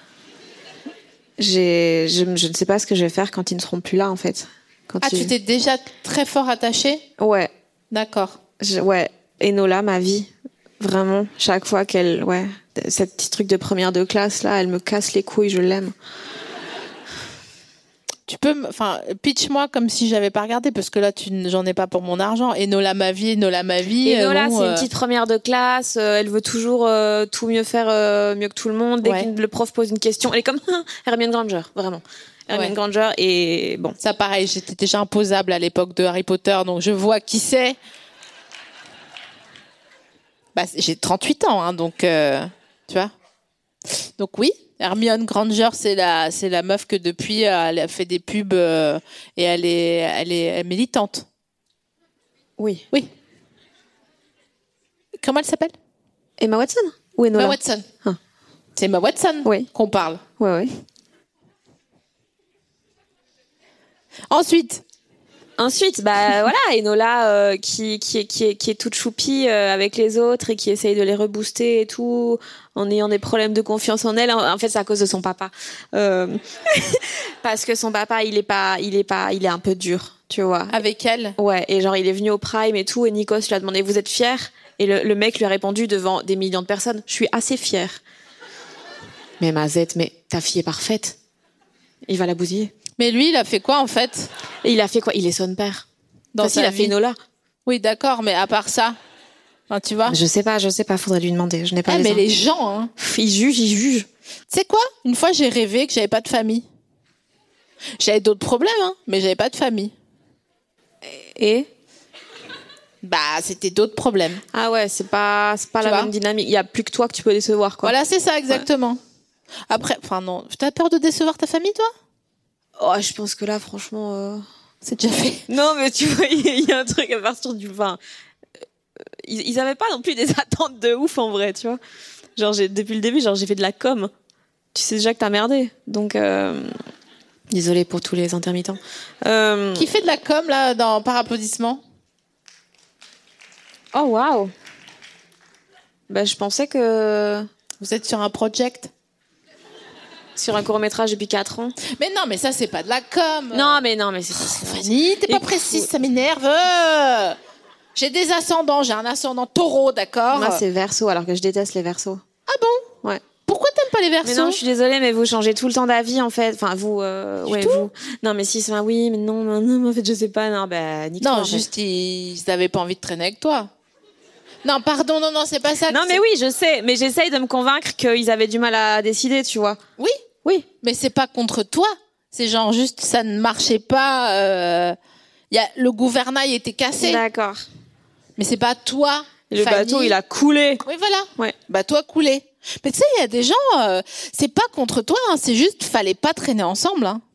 [SPEAKER 4] J'ai je, je ne sais pas ce que je vais faire quand ils ne seront plus là en fait. Quand
[SPEAKER 3] ah,
[SPEAKER 4] ils...
[SPEAKER 3] tu t'es déjà très fort attachée?
[SPEAKER 4] Ouais.
[SPEAKER 3] D'accord.
[SPEAKER 4] Je, ouais, Enola, ma vie. Vraiment, chaque fois qu'elle, ouais, cette petite truc de première de classe là, elle me casse les couilles, je l'aime.
[SPEAKER 3] Tu peux, enfin, pitch-moi comme si j'avais pas regardé, parce que là, tu, j'en ai pas pour mon argent. Enola ma vie, Enola ma vie.
[SPEAKER 4] Enola,
[SPEAKER 3] bon,
[SPEAKER 4] c'est
[SPEAKER 3] euh...
[SPEAKER 4] une petite première de classe. Euh, elle veut toujours euh, tout mieux faire, euh, mieux que tout le monde. Dès ouais. que le prof pose une question, elle est comme Hermione Granger, vraiment. Hermione ouais. Granger et bon.
[SPEAKER 3] Ça, pareil, j'étais déjà imposable à l'époque de Harry Potter, donc je vois qui c'est. Bah, j'ai trente-huit ans, hein, donc euh, tu vois. Donc oui, Hermione Granger, c'est la, c'est la meuf que depuis elle a fait des pubs euh, et elle est, elle est militante.
[SPEAKER 4] Oui.
[SPEAKER 3] Oui. Comment elle s'appelle?
[SPEAKER 4] Emma Watson ou Enola?
[SPEAKER 3] Emma Watson.
[SPEAKER 4] Ah.
[SPEAKER 3] C'est Emma Watson
[SPEAKER 4] oui.
[SPEAKER 3] qu'on parle.
[SPEAKER 4] Oui, oui.
[SPEAKER 3] Ensuite.
[SPEAKER 4] Ensuite, bah voilà, Enola euh, qui qui est qui est qui est toute choupie euh, avec les autres et qui essaye de les rebooster et tout en ayant des problèmes de confiance en elle. En, en fait, c'est à cause de son papa, euh, parce que son papa, il est pas, il est pas, il est un peu dur, tu vois.
[SPEAKER 3] Avec elle.
[SPEAKER 4] Ouais, et genre il est venu au Prime et tout, et Nikos lui a demandé vous êtes fier? Et le, le mec lui a répondu devant des millions de personnes je suis assez fier. Mais Mazette, mais ta fille est parfaite. Il va la bousiller.
[SPEAKER 3] Mais lui, il a fait quoi, en fait?
[SPEAKER 4] Et il a fait quoi? Il est son père.
[SPEAKER 3] Dans
[SPEAKER 4] enfin, il a
[SPEAKER 3] vie.
[SPEAKER 4] fait Enola.
[SPEAKER 3] Oui, d'accord, mais à part ça, enfin, tu vois.
[SPEAKER 4] Je sais pas, je sais pas, faudrait lui demander. Je n'ai pas
[SPEAKER 3] eh,
[SPEAKER 4] les
[SPEAKER 3] mais
[SPEAKER 4] uns.
[SPEAKER 3] les gens, hein.
[SPEAKER 4] Ils jugent, ils jugent.
[SPEAKER 3] Tu sais quoi? Une fois, j'ai rêvé que j'avais pas de famille. J'avais d'autres problèmes, hein, mais j'avais pas de famille.
[SPEAKER 4] Et?
[SPEAKER 3] Bah, c'était d'autres problèmes.
[SPEAKER 4] Ah ouais, c'est pas, c'est pas
[SPEAKER 3] tu
[SPEAKER 4] la
[SPEAKER 3] vois
[SPEAKER 4] même dynamique. Il y a plus que toi que tu peux décevoir, quoi.
[SPEAKER 3] Voilà, c'est ça, exactement. Ouais. Après, enfin non, t'as peur de décevoir ta famille, toi?
[SPEAKER 4] Oh, je pense que là, franchement, euh...
[SPEAKER 3] c'est déjà fait.
[SPEAKER 4] Non, mais tu vois, il y a un truc à partir du, enfin, ils, ils avaient pas non plus des attentes de ouf en vrai, tu vois. Genre, j'ai, depuis le début, genre, j'ai fait de la com. Tu sais déjà que t'as merdé, donc. Euh... Désolée pour tous les intermittents. Euh...
[SPEAKER 3] Qui fait de la com là dans par applaudissement?
[SPEAKER 4] Oh waouh. Bah, je pensais que.
[SPEAKER 3] Vous êtes sur un project?
[SPEAKER 4] sur un court-métrage depuis quatre ans.
[SPEAKER 3] Mais non, mais ça, c'est pas de la com.
[SPEAKER 4] Non, mais non, mais c'est...
[SPEAKER 3] Oh, Fanny, t'es pas précise, ça m'énerve. J'ai des ascendants, j'ai un ascendant taureau, d'accord?
[SPEAKER 4] Moi, c'est Verseau, alors que je déteste les Verseaux.
[SPEAKER 3] Ah bon?
[SPEAKER 4] Ouais.
[SPEAKER 3] Pourquoi t'aimes pas les Verseaux?
[SPEAKER 4] Mais non, je suis désolée, mais vous changez tout le temps d'avis, en fait. Enfin, vous... Euh, ouais,
[SPEAKER 3] tout
[SPEAKER 4] vous... Non, mais si, c'est un oui, mais non, non, non, en fait, je sais pas. Non, bah, nique-toi,
[SPEAKER 3] Non,
[SPEAKER 4] en fait.
[SPEAKER 3] juste, ils... ils avaient pas envie de traîner avec toi. Non, pardon, non, non, c'est pas ça.
[SPEAKER 4] Non,
[SPEAKER 3] que
[SPEAKER 4] mais
[SPEAKER 3] c'est-
[SPEAKER 4] oui, je sais. Mais j'essaye de me convaincre qu'ils avaient du mal à décider, tu vois.
[SPEAKER 3] Oui,
[SPEAKER 4] Oui.
[SPEAKER 3] mais c'est pas contre toi. C'est genre juste, ça ne marchait pas. Euh... Y a... Le gouvernail était cassé.
[SPEAKER 4] D'accord.
[SPEAKER 3] Mais c'est pas toi.
[SPEAKER 4] Et le
[SPEAKER 3] Fanny.
[SPEAKER 4] bateau, il a coulé.
[SPEAKER 3] Oui, voilà.
[SPEAKER 4] Ouais.
[SPEAKER 3] Bateau a coulé. Mais tu sais, il y a des gens, euh, c'est pas contre toi, hein, c'est juste, fallait pas traîner ensemble. Hein.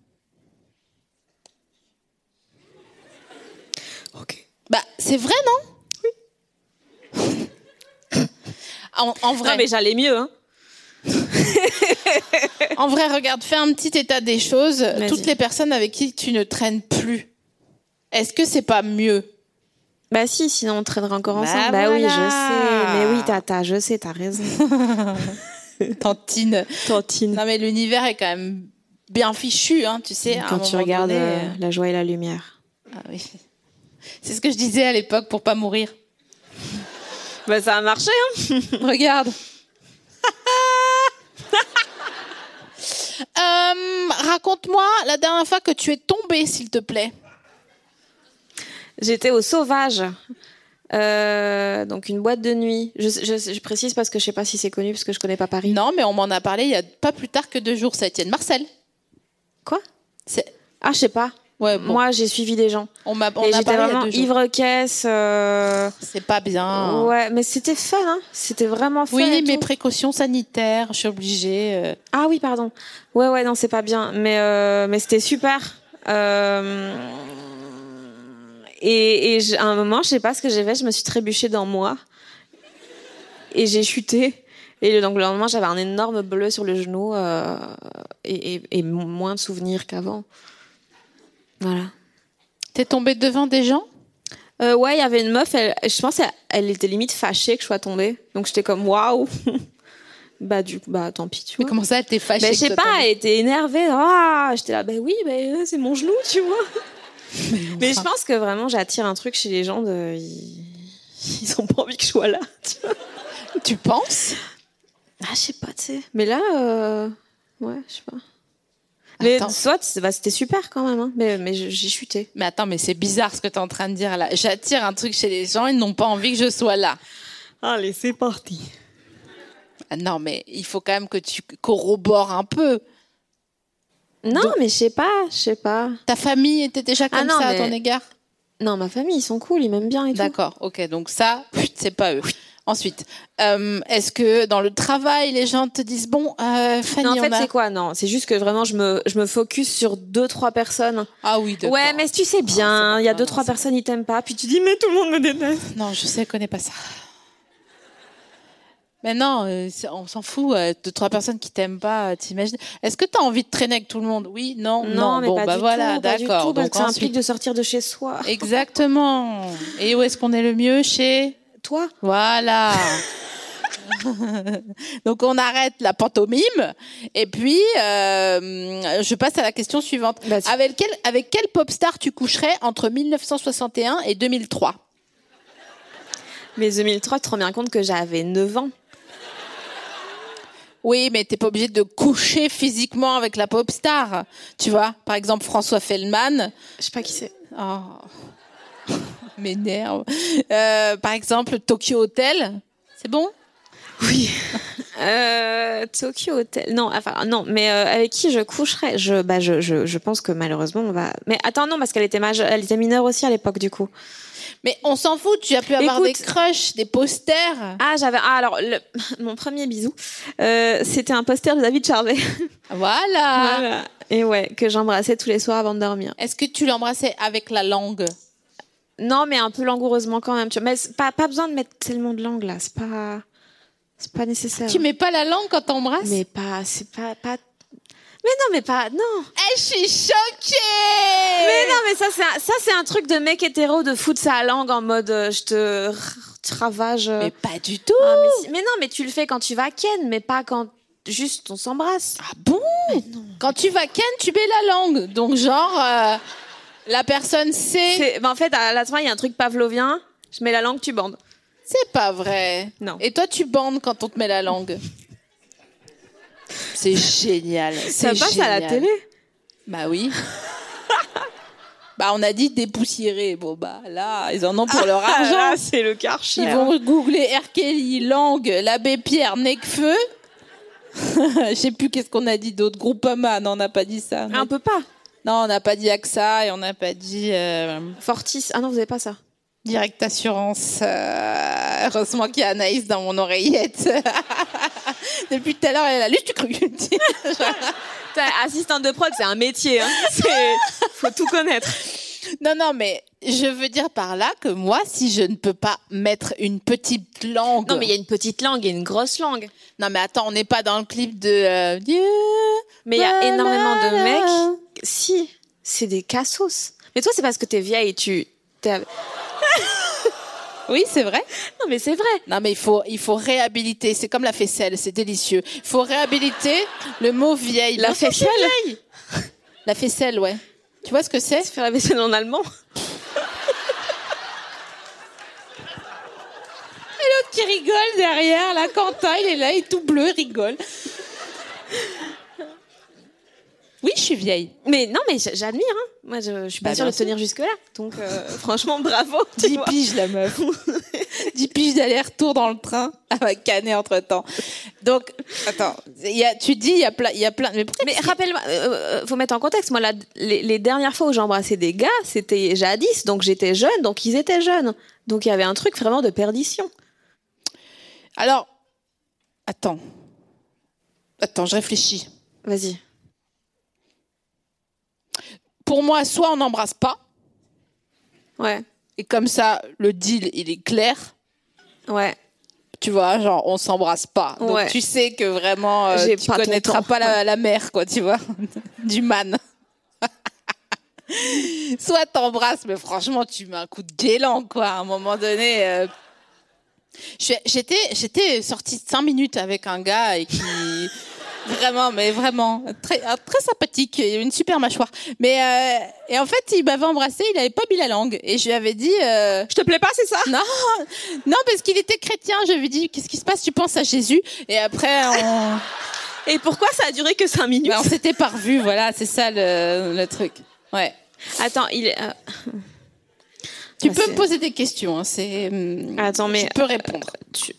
[SPEAKER 4] Ok.
[SPEAKER 3] Bah, c'est vrai, non? Oui. en, en vrai.
[SPEAKER 4] Non, mais j'allais mieux, hein.
[SPEAKER 3] En vrai, regarde, fais un petit état des choses.
[SPEAKER 4] Vas-y.
[SPEAKER 3] Toutes les personnes avec qui tu ne traînes plus. Est-ce que c'est pas mieux?
[SPEAKER 4] Bah si, sinon on traînera encore
[SPEAKER 3] Bah
[SPEAKER 4] ensemble. Bah, oui, je
[SPEAKER 3] voilà.
[SPEAKER 4] sais. Mais oui, tata, je sais, t'as raison.
[SPEAKER 3] Tantine.
[SPEAKER 4] Tantine.
[SPEAKER 3] Non, mais l'univers est quand même bien fichu, hein, tu sais. à un
[SPEAKER 4] Quand tu
[SPEAKER 3] moment
[SPEAKER 4] regardes
[SPEAKER 3] donné,
[SPEAKER 4] euh,
[SPEAKER 3] euh,
[SPEAKER 4] la joie et la lumière.
[SPEAKER 3] Ah oui. C'est ce que je disais à l'époque pour pas mourir.
[SPEAKER 4] Bah ça a marché, hein.
[SPEAKER 3] Regarde. Euh, raconte-moi la dernière fois que tu es tombée, s'il te plaît.
[SPEAKER 4] J'étais au Sauvage. Euh, donc une boîte de nuit. Je, je, je précise parce que je sais pas si c'est connu parce que je connais pas Paris.
[SPEAKER 3] Non, mais on m'en a parlé il y a pas plus tard que deux jours. C'est Étienne Marcel.
[SPEAKER 4] Quoi?
[SPEAKER 3] C'est...
[SPEAKER 4] Ah, je sais pas.
[SPEAKER 3] Ouais, bon.
[SPEAKER 4] Moi, j'ai suivi des gens.
[SPEAKER 3] On m'a, on
[SPEAKER 4] Et
[SPEAKER 3] a
[SPEAKER 4] j'étais
[SPEAKER 3] parlé il y a
[SPEAKER 4] vraiment
[SPEAKER 3] deux jours.
[SPEAKER 4] ivre-caisse. Euh...
[SPEAKER 3] C'est pas bien.
[SPEAKER 4] Ouais, mais c'était fun, hein. C'était vraiment fun.
[SPEAKER 3] Oui,
[SPEAKER 4] et
[SPEAKER 3] mais
[SPEAKER 4] tout.
[SPEAKER 3] précautions sanitaires, je suis obligée. euh.
[SPEAKER 4] Ah oui, pardon. Ouais, ouais, non, c'est pas bien. Mais, euh, mais c'était super. Euh... Et, et j'- à un moment, je sais pas ce que j'ai fait, je me suis trébuchée dans moi. Et j'ai chuté. Et le- donc le lendemain, j'avais un énorme bleu sur le genou. Euh, et, et, et moins de souvenirs qu'avant. Voilà.
[SPEAKER 3] T'es tombée devant des gens?
[SPEAKER 4] Euh, ouais, il y avait une meuf, elle, je pense qu'elle elle était limite fâchée que je sois tombée. Donc j'étais comme waouh. Bah du coup, bah tant pis, tu
[SPEAKER 3] Mais
[SPEAKER 4] vois.
[SPEAKER 3] comment ça, t'es fâchée?
[SPEAKER 4] Ben, je sais
[SPEAKER 3] que
[SPEAKER 4] pas,
[SPEAKER 3] toi,
[SPEAKER 4] elle était énervée. Ah, j'étais là, ben oui, ben c'est mon genou, tu vois.
[SPEAKER 3] Mais,
[SPEAKER 4] Mais
[SPEAKER 3] enfin,
[SPEAKER 4] je pense que vraiment, j'attire un truc chez les gens de, ils, ils ont pas envie que je sois là, tu vois.
[SPEAKER 3] tu penses?
[SPEAKER 4] Ah, je sais pas, tu sais. Mais là, euh... ouais, je sais pas. Mais
[SPEAKER 3] Attends.
[SPEAKER 4] soit, c'est- bah, c'était super quand même, hein. Mais, mais je- j'ai chuté.
[SPEAKER 3] Mais attends, mais c'est bizarre ce que t'es en train de dire là. J'attire un truc chez les gens, ils n'ont pas envie que je sois là.
[SPEAKER 4] Allez, c'est parti.
[SPEAKER 3] Ah non, mais il faut quand même que tu corrobores un peu.
[SPEAKER 4] Non,
[SPEAKER 3] Donc-
[SPEAKER 4] mais je sais pas, je sais pas.
[SPEAKER 3] Ta famille était déjà comme
[SPEAKER 4] Ah non,
[SPEAKER 3] ça à
[SPEAKER 4] mais-
[SPEAKER 3] ton égard?
[SPEAKER 4] Non, ma famille, ils sont cool, ils m'aiment bien et tout.
[SPEAKER 3] D'accord, ok, donc ça, pfft, c'est pas eux. Ensuite, euh, est-ce que dans le travail, les gens te disent bon, euh, Fanny,
[SPEAKER 4] Non, en fait,
[SPEAKER 3] on a...
[SPEAKER 4] c'est quoi? Non, c'est juste que vraiment, je me, je me focus sur deux, trois personnes.
[SPEAKER 3] Ah oui, d'accord.
[SPEAKER 4] Ouais, mais tu sais bien, il y a deux, trois personnes, ils t'aiment pas, puis tu dis, mais tout le monde me déteste.
[SPEAKER 3] Non, je sais, je connais pas ça. Mais non, euh, c'est- on s'en fout. Euh, deux, trois personnes qui t'aiment pas, euh, t'imagines. Est-ce que t'as envie de traîner avec tout le monde? Oui, non, non.
[SPEAKER 4] mais
[SPEAKER 3] bon,
[SPEAKER 4] pas
[SPEAKER 3] bah
[SPEAKER 4] du
[SPEAKER 3] voilà,
[SPEAKER 4] tout, pas du
[SPEAKER 3] d'accord.
[SPEAKER 4] tout, parce
[SPEAKER 3] Donc
[SPEAKER 4] que ça implique
[SPEAKER 3] ensuite,
[SPEAKER 4] de sortir de chez soi.
[SPEAKER 3] exactement. Et où est-ce qu'on est le mieux? Chez
[SPEAKER 4] Toi?
[SPEAKER 3] Voilà. Donc on arrête la pantomime et puis euh, je passe à la question suivante.
[SPEAKER 4] Vas-y.
[SPEAKER 3] Avec quel avec quel pop star tu coucherais entre mille neuf cent soixante et un et deux mille trois?
[SPEAKER 4] Mais deux mille trois, tu te rends bien compte que j'avais neuf ans.
[SPEAKER 3] Oui, mais t'es pas obligé de coucher physiquement avec la pop star. Tu vois, par exemple François Feldman.
[SPEAKER 4] Je sais pas qui c'est.
[SPEAKER 3] Oh. M'énerve. Euh, par exemple Tokyo Hotel. C'est bon?
[SPEAKER 4] Oui. euh, Tokyo Hotel. Non, enfin, non, mais euh, avec qui je coucherais? Je, bah, je, je, je pense que malheureusement, on va. Mais attends, non, parce qu'elle était majeure, elle était mineure aussi à l'époque, du coup.
[SPEAKER 3] Mais on s'en fout, tu as pu avoir
[SPEAKER 4] Écoute.
[SPEAKER 3] des crushs, des posters.
[SPEAKER 4] Ah, j'avais. Ah, alors, le... mon premier bisou, euh, c'était un poster de David Charvet.
[SPEAKER 3] Voilà.
[SPEAKER 4] Voilà. Et ouais, que j'embrassais tous les soirs avant de dormir.
[SPEAKER 3] Est-ce que tu l'embrassais avec la langue?
[SPEAKER 4] Non, mais un peu langoureusement quand même. Tu vois. Mais c'est pas, pas besoin de mettre tellement de langue là. C'est pas, c'est pas nécessaire.
[SPEAKER 3] Tu mets pas la langue quand t'embrasses?
[SPEAKER 4] Mais pas, c'est pas, pas. Mais non, mais pas, non.
[SPEAKER 3] Eh, je suis choquée.
[SPEAKER 4] Mais non, mais ça, c'est un, ça, c'est un truc de mec hétéro de foutre sa langue en mode, euh, je te r- te ravage. euh.
[SPEAKER 3] Mais pas du tout.
[SPEAKER 4] Ah, mais, si- mais non, mais tu le fais quand tu vas ken, mais pas quand juste on s'embrasse.
[SPEAKER 3] Ah bon? Quand tu vas ken, tu mets la langue. Donc genre, euh, la personne sait...
[SPEAKER 4] C'est, bah en fait, à la fin, il y a un truc pavlovien. Je mets la langue, tu bandes.
[SPEAKER 3] C'est pas vrai.
[SPEAKER 4] Non.
[SPEAKER 3] Et toi, tu bandes quand on te met la langue. C'est génial.
[SPEAKER 4] Ça
[SPEAKER 3] C'est
[SPEAKER 4] passe
[SPEAKER 3] génial.
[SPEAKER 4] à la télé.
[SPEAKER 3] Bah oui. Bah on a dit dépoussiérer. Bon bah là, ils en ont pour leur argent.
[SPEAKER 4] Ah, là, c'est le Karcher.
[SPEAKER 3] Ils vont googler R. Kelly, langue, l'abbé Pierre, Necfeu. Je sais plus qu'est-ce qu'on a dit d'autre. Groupama, non, on n'a pas dit ça.
[SPEAKER 4] Un peu pas.
[SPEAKER 3] Non, on n'a pas dit A X A et on n'a pas dit euh,
[SPEAKER 4] Fortis. Ah non, vous avez pas ça.
[SPEAKER 3] Direct Assurance. Euh, heureusement qu'il y a Anaïs dans mon oreillette. Depuis tout à l'heure, elle est là. Lui, tu cru.
[SPEAKER 4] Putain, assistante de prod, c'est un métier. Hein. C'est... Faut tout connaître.
[SPEAKER 3] Non, non, mais je veux dire par là que moi, si je ne peux pas mettre une petite langue...
[SPEAKER 4] Non, mais il y a une petite langue et une grosse langue.
[SPEAKER 3] Non, mais attends, on n'est pas dans le clip de... Euh, Dieu,
[SPEAKER 4] Mais il y a énormément de
[SPEAKER 3] voilà.
[SPEAKER 4] mecs... Si, c'est des cassos. Mais toi, c'est parce que t'es vieille et tu... T'es...
[SPEAKER 3] Oui, c'est vrai.
[SPEAKER 4] Non, mais c'est vrai.
[SPEAKER 3] Non, mais il faut, il faut réhabiliter. C'est comme la faisselle, c'est délicieux. Il faut réhabiliter le mot vieille.
[SPEAKER 4] La
[SPEAKER 3] Non, c'est
[SPEAKER 4] faisselle
[SPEAKER 3] vieille. La faisselle, ouais. Tu vois ce que c'est?
[SPEAKER 4] Se faire la vaisselle en allemand.
[SPEAKER 3] Et l'autre qui rigole derrière, là, Quentin, il est là, il est tout bleu, il rigole. Oui, je suis vieille.
[SPEAKER 4] Mais non, mais j'admire. Hein. Moi, je, je suis pas
[SPEAKER 3] Bah,
[SPEAKER 4] sûre
[SPEAKER 3] bien
[SPEAKER 4] de tenir jusque-là. Donc, euh, franchement, bravo. tu
[SPEAKER 3] Dix
[SPEAKER 4] vois.
[SPEAKER 3] piges, la meuf. Dix piges d'aller-retour dans le train avec Canet entre-temps. Donc, attends, il y a, tu dis, il y a plein... Il y a plein mais pourquoi
[SPEAKER 4] Mais
[SPEAKER 3] tu-
[SPEAKER 4] rappelle-moi, euh, faut mettre en contexte. Moi, la, les, les dernières fois où j'ai embrassé des gars, c'était jadis. Donc, j'étais jeune. Donc, ils étaient jeunes. Donc, il y avait un truc vraiment de perdition.
[SPEAKER 3] Alors, attends. Attends, je réfléchis.
[SPEAKER 4] Vas-y.
[SPEAKER 3] Pour moi, soit on n'embrasse pas,
[SPEAKER 4] Ouais.
[SPEAKER 3] et comme ça, le deal, il est clair.
[SPEAKER 4] Ouais.
[SPEAKER 3] Tu vois, genre, on s'embrasse pas. Donc,
[SPEAKER 4] Ouais.
[SPEAKER 3] tu sais que vraiment, euh,
[SPEAKER 4] J'ai
[SPEAKER 3] tu
[SPEAKER 4] pas ton
[SPEAKER 3] connaîtras
[SPEAKER 4] temps.
[SPEAKER 3] pas la, la mère, quoi, tu vois, du man. Soit t'embrasses, mais franchement, tu mets un coup de guélan, quoi, à un moment donné. Euh... Je- J'étais, j'étais sortie cinq minutes avec un gars et qui... Vraiment, mais vraiment, très, très sympathique, il a une super mâchoire. Mais euh, et en fait, il m'avait embrassé, il avait pas mis la langue, et je lui avais dit, euh,
[SPEAKER 4] Je te plais pas, c'est ça?
[SPEAKER 3] non, non, parce qu'il était chrétien. Je lui ai dit, qu'est-ce qui se passe? Tu penses à Jésus? Et après, on,
[SPEAKER 4] Et pourquoi ça a duré que cinq minutes?
[SPEAKER 3] bah, on s'était pas revus. Voilà, c'est ça le, le truc. Ouais.
[SPEAKER 4] Attends, il est... euh,
[SPEAKER 3] Tu
[SPEAKER 4] bah,
[SPEAKER 3] peux
[SPEAKER 4] c'est-
[SPEAKER 3] me poser des questions. Hein, c'est. hum,
[SPEAKER 4] Attends, mais...
[SPEAKER 3] Je peux répondre.
[SPEAKER 4] tu-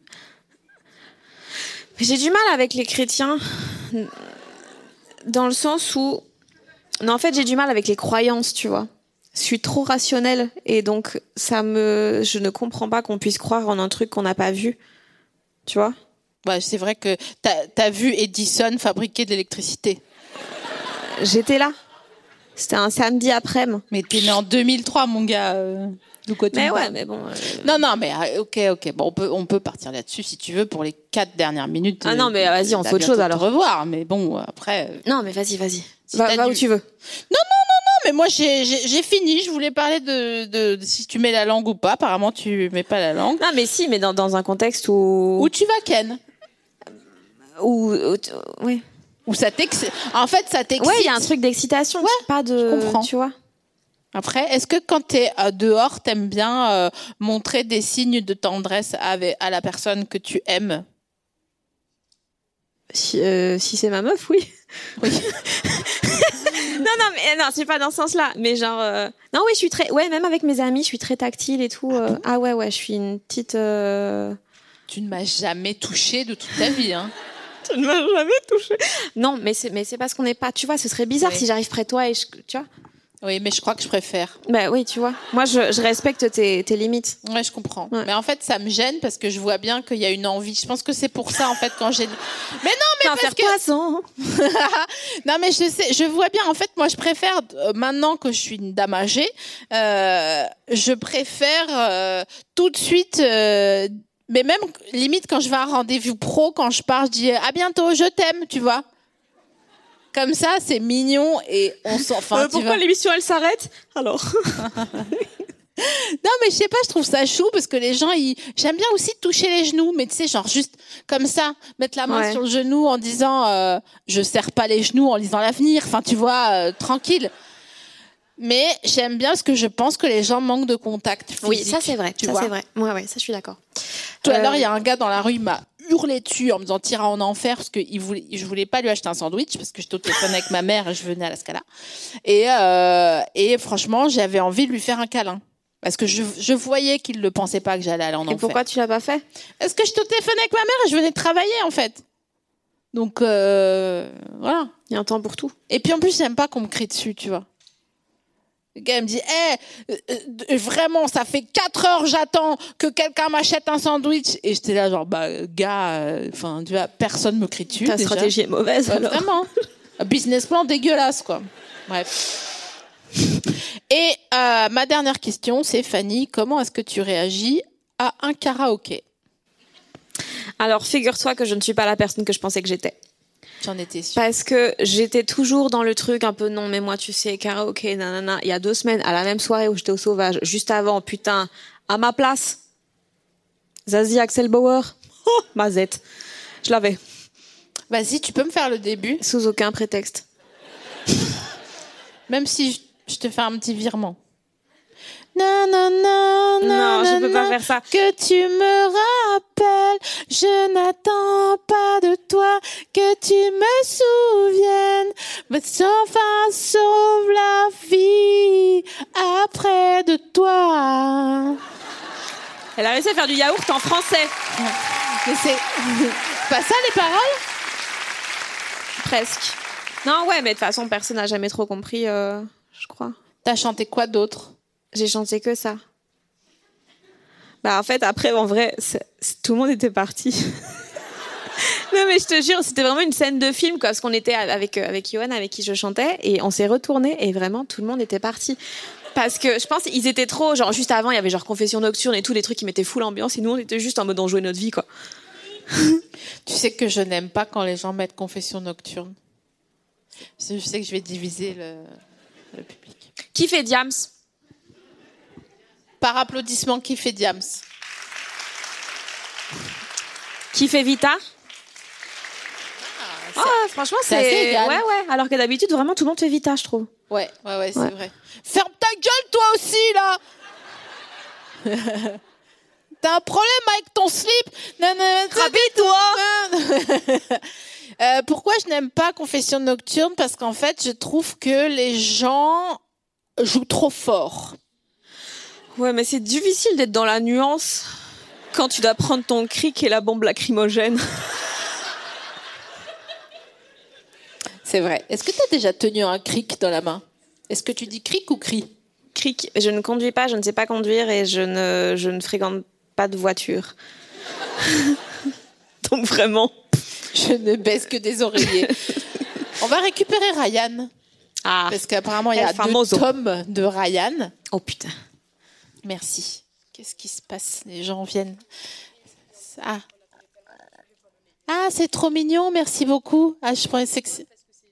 [SPEAKER 4] J'ai du mal avec les chrétiens dans le sens où... Non, en fait, j'ai du mal avec les croyances, tu vois. Je suis trop rationnelle et donc ça me... Je ne comprends pas qu'on puisse croire en un truc qu'on n'a pas vu, tu vois.
[SPEAKER 3] Ouais, c'est vrai que t'as as vu Edison fabriquer de l'électricité.
[SPEAKER 4] J'étais là. C'était un samedi après-midi.
[SPEAKER 3] Mais t'es né en deux mille trois, mon gars. Euh, d'où quoi tu
[SPEAKER 4] Mais
[SPEAKER 3] me
[SPEAKER 4] ouais,
[SPEAKER 3] parles.
[SPEAKER 4] mais bon... euh,
[SPEAKER 3] Non, non, mais euh, ok, ok. Bon, on peut, on peut partir là-dessus si tu veux pour les quatre dernières minutes.
[SPEAKER 4] Ah non, mais
[SPEAKER 3] euh,
[SPEAKER 4] vas-y, on
[SPEAKER 3] à
[SPEAKER 4] fait autre chose,
[SPEAKER 3] bientôt
[SPEAKER 4] alors.
[SPEAKER 3] te revoir, mais bon, après. euh,
[SPEAKER 4] Non, mais vas-y, vas-y.
[SPEAKER 3] Si
[SPEAKER 4] Va,
[SPEAKER 3] t'as
[SPEAKER 4] va
[SPEAKER 3] du-
[SPEAKER 4] où tu veux.
[SPEAKER 3] Non, mais moi j'ai j'ai j'ai fini. Je voulais parler de, de, de si tu mets la langue ou pas. Apparemment, tu mets pas la langue.
[SPEAKER 4] Non, mais si, mais dans, dans un contexte où...
[SPEAKER 3] Ou tu vas ken.
[SPEAKER 4] Où... où- ouais.
[SPEAKER 3] Ou ça t'excite. En fait, ça t'excite.
[SPEAKER 4] Ouais, il y a un truc d'excitation.
[SPEAKER 3] Ouais,
[SPEAKER 4] pas de...
[SPEAKER 3] je comprends.
[SPEAKER 4] Tu vois.
[SPEAKER 3] Après, est-ce que quand t'es euh, dehors, t'aimes bien euh, montrer des signes de tendresse avec, à la personne que tu aimes?
[SPEAKER 4] Si, euh, si c'est ma meuf, oui.
[SPEAKER 3] Oui.
[SPEAKER 4] non, non, mais non, c'est pas dans ce sens-là. Mais genre, euh, non, oui, je suis très, ouais, même avec mes amis, je suis très tactile et tout. euh, Ah ouais, ouais, je suis une petite. euh,
[SPEAKER 3] Tu ne m'as jamais touché de toute ta vie, hein.
[SPEAKER 4] Tu ne m'as jamais touché. Non, mais c'est, mais c'est parce qu'on n'est pas. Tu vois, ce serait bizarre
[SPEAKER 3] Oui.
[SPEAKER 4] si j'arrive près de toi et je, tu vois.
[SPEAKER 3] Oui, mais je crois que je préfère.
[SPEAKER 4] Bah oui, tu vois. Moi, je, je respecte tes, tes limites.
[SPEAKER 3] Ouais, je comprends.
[SPEAKER 4] Ouais.
[SPEAKER 3] Mais en fait, ça me gêne parce que je vois bien qu'il y a une envie. Je pense que c'est pour ça, en fait, quand j'ai. Mais non, mais
[SPEAKER 4] Enfin,
[SPEAKER 3] parce
[SPEAKER 4] faire
[SPEAKER 3] que.
[SPEAKER 4] poisson.
[SPEAKER 3] Non, mais je sais, je vois bien. En fait, moi, je préfère euh, maintenant que je suis une dame âgée, euh, je préfère euh, tout de suite. Euh, mais même limite quand je vais à un rendez-vous pro, quand je pars, je dis à bientôt, je t'aime, tu vois. Comme ça, c'est mignon et on s'en. Enfin,
[SPEAKER 4] Euh,
[SPEAKER 3] tu
[SPEAKER 4] pourquoi
[SPEAKER 3] vois.
[SPEAKER 4] l'émission elle s'arrête alors?
[SPEAKER 3] Non, mais je sais pas, je trouve ça chou parce que les gens, ils... j'aime bien aussi toucher les genoux, mais tu sais, genre juste comme ça, mettre la main
[SPEAKER 4] Ouais.
[SPEAKER 3] sur le genou en disant euh, je serre pas les genoux en lisant l'avenir, enfin tu vois, euh, tranquille. Mais j'aime bien parce que je pense que les gens manquent de contact physique.
[SPEAKER 4] Oui, ça c'est vrai.
[SPEAKER 3] tu
[SPEAKER 4] ça
[SPEAKER 3] vois.
[SPEAKER 4] c'est vrai. Ouais, ouais, ça je suis d'accord.
[SPEAKER 3] Tout à
[SPEAKER 4] Euh,
[SPEAKER 3] l'heure, il y a un gars dans la rue, il m'a hurlé dessus en me disant t'iras en enfer parce que il voulait, je voulais pas lui acheter un sandwich parce que j'étais au téléphone avec ma mère et je venais à la Scala. Et, euh, et franchement, j'avais envie de lui faire un câlin. Parce que je, je voyais qu'il ne pensait pas que j'allais aller en
[SPEAKER 4] Et
[SPEAKER 3] enfer.
[SPEAKER 4] pourquoi tu l'as pas fait?
[SPEAKER 3] Parce que j'étais au téléphone avec ma mère et je venais de travailler, en fait. Donc, euh, voilà.
[SPEAKER 4] Il y a un temps pour tout.
[SPEAKER 3] Et puis, en plus, j'aime pas qu'on me crie dessus, tu vois. Le gars il me dit, hé, hey, vraiment, ça fait quatre heures j'attends que quelqu'un m'achète un sandwich. Et j'étais là, genre, bah, gars, enfin, euh, tu vois, personne me crie dessus.
[SPEAKER 4] Ta
[SPEAKER 3] déjà.
[SPEAKER 4] stratégie est mauvaise,
[SPEAKER 3] Ouais,
[SPEAKER 4] alors.
[SPEAKER 3] Vraiment. Un business plan dégueulasse, quoi. Bref. Et euh, ma dernière question, c'est Fanny, comment est-ce que tu réagis à un karaoké?
[SPEAKER 4] Alors, figure-toi que je ne suis pas la personne que je pensais que j'étais.
[SPEAKER 3] J'en étais sûre.
[SPEAKER 4] Parce que j'étais toujours dans le truc un peu non, mais moi, tu sais, karaoké, nanana. Il y a deux semaines, à la même soirée où j'étais au Sauvage, juste avant, putain, à ma place, Zazie Axel Bauer, oh, ma zette. Je l'avais,
[SPEAKER 3] Vas-y, tu peux me faire le début,
[SPEAKER 4] sous aucun prétexte.
[SPEAKER 3] même si je, je te fais un petit virement. Non, non, non,
[SPEAKER 4] Non, je peux pas faire ça.
[SPEAKER 3] Que tu me rappelles, je n'attends pas de toi que tu me souviennes. Mais enfin, sauve la vie après de toi.
[SPEAKER 4] Elle a réussi à faire du yaourt en français.
[SPEAKER 3] Mais c'est pas ça les paroles?
[SPEAKER 4] Presque. Non, ouais, mais de toute façon, personne n'a jamais trop compris, euh, je crois.
[SPEAKER 3] T'as chanté quoi d'autre?
[SPEAKER 4] J'ai chanté que ça. Bah, en fait, après, en vrai, c'est- c'est- tout le monde était parti. Non, mais je te jure, c'était vraiment une scène de film, quoi, parce qu'on était avec, euh, avec Johan, avec qui je chantais, et on s'est retourné et vraiment, tout le monde était parti. Parce que je pense qu'ils étaient trop, genre, juste avant, il y avait genre Confession Nocturne et tout, des trucs qui mettaient full ambiance, et nous, on était juste en mode on jouait notre vie, quoi.
[SPEAKER 3] Tu sais que je n'aime pas quand les gens mettent Confession Nocturne. Je sais que je vais diviser le, le public.
[SPEAKER 4] Qui fait Diams?
[SPEAKER 3] Par applaudissement, qui fait Diams?
[SPEAKER 4] Qui fait Vita? Ah, franchement,
[SPEAKER 3] c'est assez
[SPEAKER 4] c'est.
[SPEAKER 3] égal.
[SPEAKER 4] Ouais, ouais. Alors que d'habitude, vraiment, tout le monde fait Vita, je trouve.
[SPEAKER 3] Ouais, ouais, ouais, c'est
[SPEAKER 4] Ouais.
[SPEAKER 3] vrai. Ferme ta gueule, toi aussi, là. T'as un problème avec ton slip? Non, non,
[SPEAKER 4] Rabis-toi.
[SPEAKER 3] euh, Pourquoi je n'aime pas Confession Nocturne? Parce qu'en fait, je trouve que les gens jouent trop fort.
[SPEAKER 4] Ouais, mais c'est difficile d'être dans la nuance quand tu dois prendre ton cric et la bombe lacrymogène.
[SPEAKER 3] C'est vrai. Est-ce que tu as déjà tenu un cric dans la main? Est-ce que tu dis cric ou cri?
[SPEAKER 4] Cric. Je ne conduis pas, je ne sais pas conduire et je ne, je ne fréquente pas de voiture. Donc vraiment.
[SPEAKER 3] Je ne baisse que des oreillers. On va récupérer Ryan.
[SPEAKER 4] Ah.
[SPEAKER 3] Parce qu'apparemment, il y a
[SPEAKER 4] El famoso.
[SPEAKER 3] deux tomes de Ryan.
[SPEAKER 4] Oh putain.
[SPEAKER 3] Merci. Qu'est-ce qui se passe? Les gens viennent. Ah, ah c'est trop mignon. Merci beaucoup. Ah, je pensais que c'est...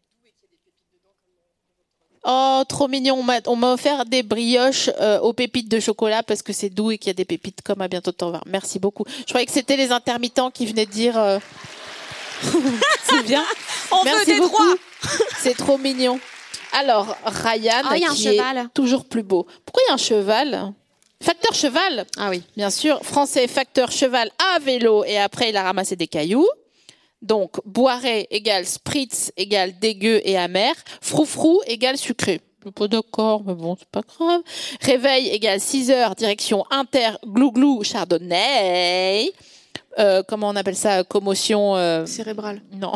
[SPEAKER 3] Oh, trop mignon. On m'a, on m'a offert des brioches euh, aux pépites de chocolat parce que c'est doux et qu'il y a des pépites comme à bientôt t'en voir. Merci beaucoup. Je croyais que c'était les intermittents qui venaient de dire... Euh... c'est bien.
[SPEAKER 4] On
[SPEAKER 3] Merci
[SPEAKER 4] veut des
[SPEAKER 3] beaucoup.
[SPEAKER 4] droits.
[SPEAKER 3] C'est trop mignon. Alors, Ryan,
[SPEAKER 4] Ah, il y a un
[SPEAKER 3] qui
[SPEAKER 4] cheval.
[SPEAKER 3] est toujours plus beau. Pourquoi il y a un cheval? Facteur cheval.
[SPEAKER 4] Ah oui.
[SPEAKER 3] Bien sûr, français, facteur cheval à vélo et après il a ramassé des cailloux. Donc, boiré égale spritz égale dégueu et amer. Froufrou égale sucré. Je suis pas d'accord, mais bon, c'est pas grave. Réveil égale six heures, direction inter, glouglou, chardonnay. Euh, comment on appelle ça? Commotion... Euh...
[SPEAKER 4] Cérébral.
[SPEAKER 3] Non.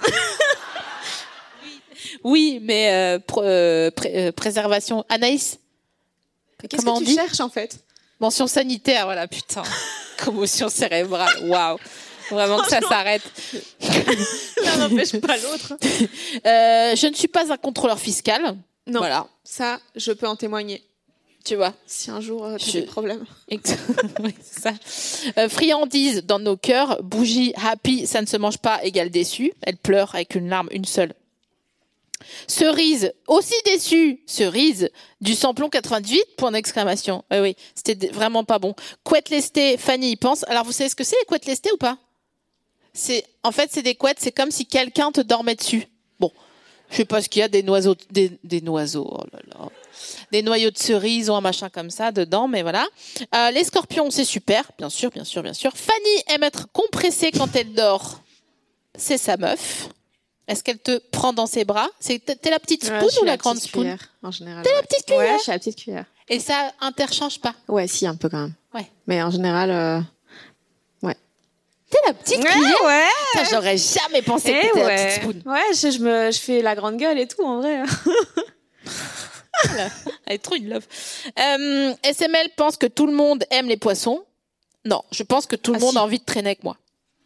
[SPEAKER 3] Oui, mais euh, pr- euh, pré- euh, préservation. Anaïs?
[SPEAKER 4] Qu'est-ce
[SPEAKER 3] Comment
[SPEAKER 4] que
[SPEAKER 3] on
[SPEAKER 4] tu
[SPEAKER 3] dit?
[SPEAKER 4] cherches en fait?
[SPEAKER 3] Mention sanitaire, voilà, putain. Commotion cérébrale, waouh. Vraiment que ça s'arrête.
[SPEAKER 4] L'un n'empêche pas l'autre.
[SPEAKER 3] Euh, je ne suis pas un contrôleur fiscal.
[SPEAKER 4] Non.
[SPEAKER 3] Voilà,
[SPEAKER 4] Ça, je peux en témoigner.
[SPEAKER 3] tu vois.
[SPEAKER 4] Si un jour euh, tu as
[SPEAKER 3] Je-
[SPEAKER 4] des problèmes.
[SPEAKER 3] Ex- Oui, c'est ça. Euh, friandise dans nos cœurs. Bougie, happy, ça ne se mange pas, égale déçu. Elle pleure avec une larme, une seule. Cerise, aussi déçu. Cerise, du samplon quatre-vingt-dix-huit, point d'exclamation. Oui, oui, c'était vraiment pas bon. Couette lestée, Fanny y pense. Alors, vous savez ce que c'est, les couettes lestées ou pas? C'est, en fait, c'est des couettes, c'est comme si quelqu'un te dormait dessus. Bon, je sais pas ce qu'il y a, des noiseaux, des, des noiseaux, oh là là. Des noyaux de cerise ou un machin comme ça dedans, mais voilà. Euh, les scorpions, c'est super, bien sûr, bien sûr, bien sûr. Fanny aime être compressée quand elle dort. C'est sa meuf. Est-ce qu'elle te prend dans ses bras? C'est, t'es la petite spoon
[SPEAKER 4] Ouais,
[SPEAKER 3] ou la,
[SPEAKER 4] la
[SPEAKER 3] grande
[SPEAKER 4] petite
[SPEAKER 3] spoon?
[SPEAKER 4] cuillère, en général.
[SPEAKER 3] T'es
[SPEAKER 4] ouais.
[SPEAKER 3] la petite cuillère?
[SPEAKER 4] Ouais, je suis la petite cuillère.
[SPEAKER 3] Et ça interchange pas?
[SPEAKER 4] Ouais, si, un peu quand même.
[SPEAKER 3] Ouais.
[SPEAKER 4] Mais en général, euh... ouais.
[SPEAKER 3] T'es la petite
[SPEAKER 4] Ouais,
[SPEAKER 3] cuillère?
[SPEAKER 4] ouais.
[SPEAKER 3] Putain, j'aurais jamais pensé que
[SPEAKER 4] Eh
[SPEAKER 3] t'étais
[SPEAKER 4] ouais.
[SPEAKER 3] la petite spoon.
[SPEAKER 4] Ouais, je, je, me, je fais la grande gueule et tout, en vrai.
[SPEAKER 3] Elle est trop une love. Euh, S M L pense que tout le monde aime les poissons. Non, je pense que tout le
[SPEAKER 4] Ah,
[SPEAKER 3] monde
[SPEAKER 4] si.
[SPEAKER 3] a envie de traîner avec moi.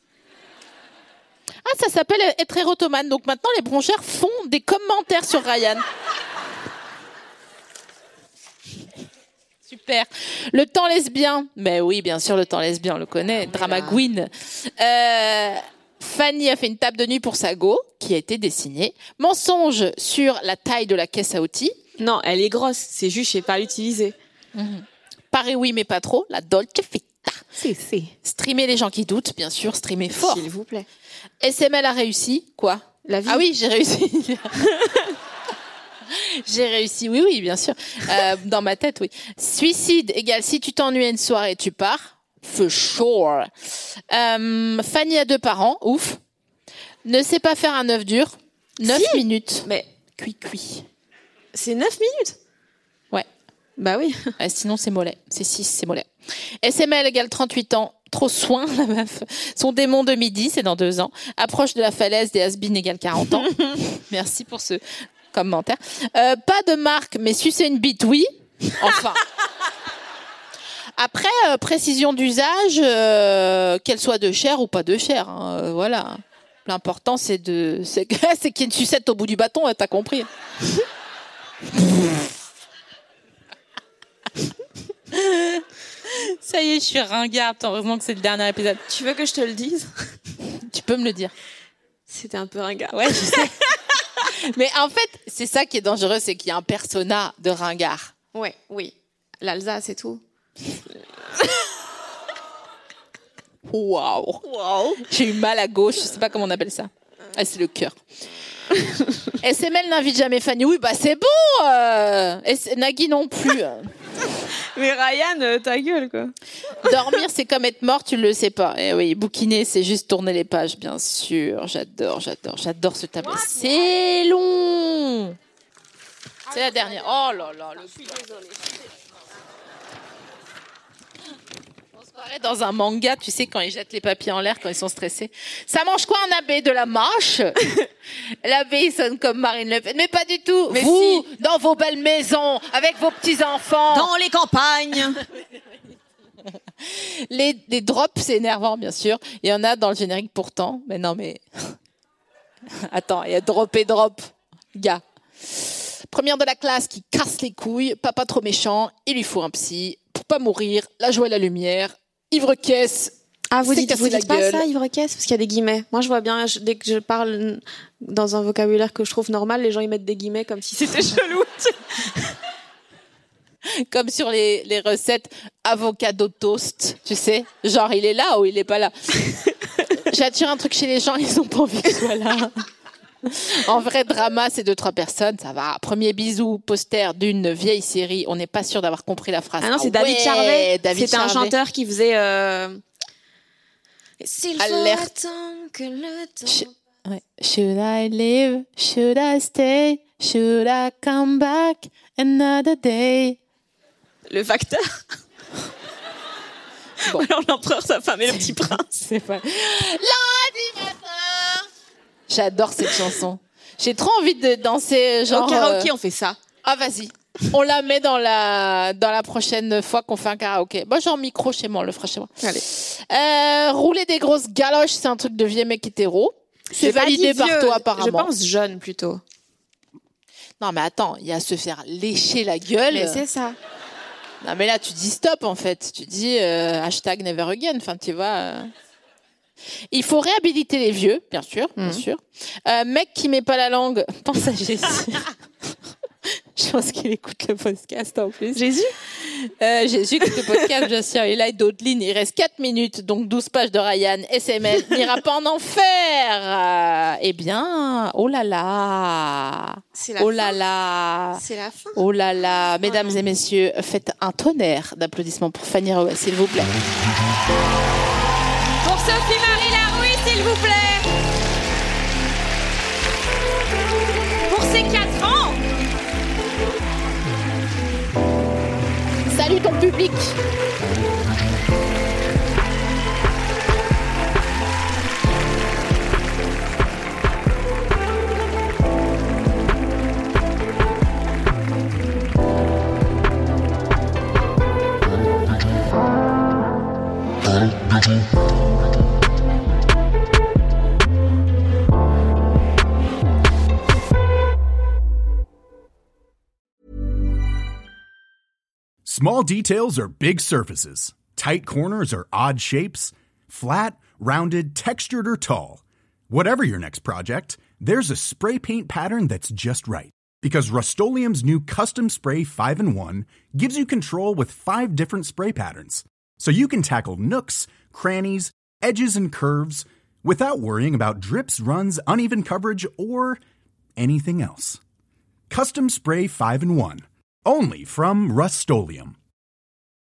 [SPEAKER 3] Ah, ça s'appelle être érotomane. Donc maintenant, les bronchères font des commentaires sur Ryan. Super. Le temps lesbien. Mais oui, bien sûr, le temps lesbien, on le connaît. Drama
[SPEAKER 4] là.
[SPEAKER 3] queen. Euh, Fanny a fait une table de nuit pour sa go, qui a été dessinée. Mensonge sur la taille de la caisse à outils.
[SPEAKER 4] Non, elle est grosse. C'est juste, je sais pas l'utiliser.
[SPEAKER 3] Paris oui, mais pas trop. La Dolce Vita.
[SPEAKER 4] Si, si.
[SPEAKER 3] Streamer les gens qui doutent, bien sûr. Streamer fort.
[SPEAKER 4] S'il vous plaît.
[SPEAKER 3] S M L a réussi. Quoi?
[SPEAKER 4] La vie.
[SPEAKER 3] Ah oui, j'ai réussi. J'ai réussi, oui, oui, bien sûr. Euh, dans ma tête, oui. Suicide égale si tu t'ennuies une soirée, tu pars. For sure. Euh, Fanny a deux parents, ouf. Ne sait pas faire un œuf dur. Neuf
[SPEAKER 4] Si.
[SPEAKER 3] minutes.
[SPEAKER 4] Mais
[SPEAKER 3] Cuit, cuit.
[SPEAKER 4] c'est neuf minutes.
[SPEAKER 3] Ouais.
[SPEAKER 4] Bah oui.
[SPEAKER 3] Euh, sinon, c'est mollet. C'est six, c'est mollet. S M L égale trente-huit ans. Trop soin, la meuf. Son démon de midi, c'est dans deux ans. Approche de la falaise des has-been égale quarante ans. Merci pour ce commentaire. Euh, pas de marque, mais sucer une bite, oui. Enfin. Après, euh, précision d'usage, euh, qu'elle soit de chair ou pas de chair. Hein, euh, voilà. L'important, c'est de, c'est, c'est qu'il y ait une sucette au bout du bâton, hein, t'as compris. Ça y est, je suis ringarde. Heureusement que c'est le dernier épisode.
[SPEAKER 4] Tu veux que je te le dise?
[SPEAKER 3] Tu peux me le dire.
[SPEAKER 4] C'était un peu ringard.
[SPEAKER 3] Ouais, je sais. Mais en fait, c'est ça qui est dangereux, c'est qu'il y a un persona de ringard.
[SPEAKER 4] Ouais, oui. L'Alsace et tout.
[SPEAKER 3] Waouh.
[SPEAKER 4] Wow.
[SPEAKER 3] J'ai eu mal à gauche, je sais pas comment on appelle ça. Ah, c'est le cœur. S M L n'invite jamais Fanny. Oui, bah c'est bon. Euh... S- Nagui non plus.
[SPEAKER 4] Mais Ryan, euh, ta gueule, quoi.
[SPEAKER 3] Dormir, c'est comme être mort, tu le sais pas. Eh oui, bouquiner, c'est juste tourner les pages, bien sûr. J'adore, j'adore, j'adore ce tableau. C'est long. C'est la dernière. Oh là là, le On se croirait dans un manga, tu sais, quand ils jettent les papiers en l'air, quand ils sont stressés. Ça mange quoi un abbé? De la mâche? L'abbé, il sonne comme Marine Le Pen. Mais pas du tout.
[SPEAKER 4] Mais
[SPEAKER 3] vous, dans vos belles maisons, avec vos petits-enfants.
[SPEAKER 4] Dans les campagnes.
[SPEAKER 3] Les, les drops, c'est énervant, bien sûr. Il y en a dans le générique pourtant. Mais non, mais... Attends, il y a drop et drop. Gars. Première de la classe qui casse les couilles. Papa trop méchant. Il lui faut un psy. Pour pas mourir. La joie et la lumière. Ivre-caisse.
[SPEAKER 4] Ah, vous
[SPEAKER 3] C'est
[SPEAKER 4] dites,
[SPEAKER 3] cassé
[SPEAKER 4] vous
[SPEAKER 3] la
[SPEAKER 4] dites pas
[SPEAKER 3] gueule.
[SPEAKER 4] ça, ivre-caisse? Parce qu'il y a des guillemets. Moi, je vois bien, je- dès que je parle dans un vocabulaire que je trouve normal, les gens, ils mettent des guillemets comme si c'était chelou.
[SPEAKER 3] Comme sur les, les recettes avocado toast. Tu sais? Genre, il est là ou il est pas là. J'attire un truc chez les gens, ils ont pas envie que je sois là. En vrai, drama, c'est deux, trois personnes, ça va. Premier bisou, poster d'une vieille série. On n'est pas sûr d'avoir compris la phrase.
[SPEAKER 4] Ah non, c'est
[SPEAKER 3] Ah
[SPEAKER 4] David
[SPEAKER 3] ouais,
[SPEAKER 4] Charvet.
[SPEAKER 3] David
[SPEAKER 4] C'était un
[SPEAKER 3] Charvet.
[SPEAKER 4] chanteur qui faisait, euh... S'il faut
[SPEAKER 3] Alerte.
[SPEAKER 4] attendre que le temps...
[SPEAKER 3] Sh- ouais. Should I live? Should I stay? Should I come back another day?
[SPEAKER 4] Le facteur.
[SPEAKER 3] Bon.
[SPEAKER 4] Alors l'empereur, sa femme et le petit prince.
[SPEAKER 3] C'est pas... Lundi matin. J'adore cette chanson. J'ai trop envie de danser genre.
[SPEAKER 4] Au karaoké,
[SPEAKER 3] euh,
[SPEAKER 4] on fait ça.
[SPEAKER 3] Ah vas-y. On la met dans la dans la prochaine fois qu'on fait un karaoké. Moi, j'ai un micro chez moi, on le fera chez moi.
[SPEAKER 4] Allez.
[SPEAKER 3] Euh, rouler des grosses galoches, c'est un truc de vieux mec hétéro. C'est
[SPEAKER 4] pas
[SPEAKER 3] validé
[SPEAKER 4] dit
[SPEAKER 3] par
[SPEAKER 4] vieux,
[SPEAKER 3] toi apparemment.
[SPEAKER 4] Je pense jeune plutôt.
[SPEAKER 3] Non mais attends, il y a se faire lécher la gueule.
[SPEAKER 4] Mais c'est ça.
[SPEAKER 3] Non mais là tu dis stop en fait. Tu dis euh, hashtag never again. Enfin tu vois. euh. Il faut réhabiliter les vieux, bien sûr, bien
[SPEAKER 4] Mhm.
[SPEAKER 3] sûr. Euh, mec qui met pas la langue, pense à Jésus. Je pense qu'il écoute le podcast en plus.
[SPEAKER 4] Jésus
[SPEAKER 3] Euh, Jésus écoute le podcast, bien sûr. Il a d'autres lignes. Il reste quatre minutes, donc douze pages de Ryan. S M L n'ira pas en enfer. Euh, eh bien, oh là là.
[SPEAKER 4] C'est la
[SPEAKER 3] Oh
[SPEAKER 4] fin.
[SPEAKER 3] là là.
[SPEAKER 4] C'est la fin.
[SPEAKER 3] Oh là là. Mesdames et messieurs, faites un tonnerre d'applaudissements pour Fanny Rowe, s'il vous plaît.
[SPEAKER 4] Pour Sophie-Marie Larouille, s'il vous plaît. Pour ses quatre ans.
[SPEAKER 3] Salut ton public.
[SPEAKER 6] Small details are big surfaces. Tight corners are odd shapes. Flat, rounded, textured, or tall. Whatever your next project, there's a spray paint pattern that's just right. Because Rust-Oleum's new Custom Spray five in one gives you control with five different spray patterns. So you can tackle nooks, crannies, edges, and curves without worrying about drips, runs, uneven coverage, or anything else. Custom Spray five in one. Only from Rust-Oleum.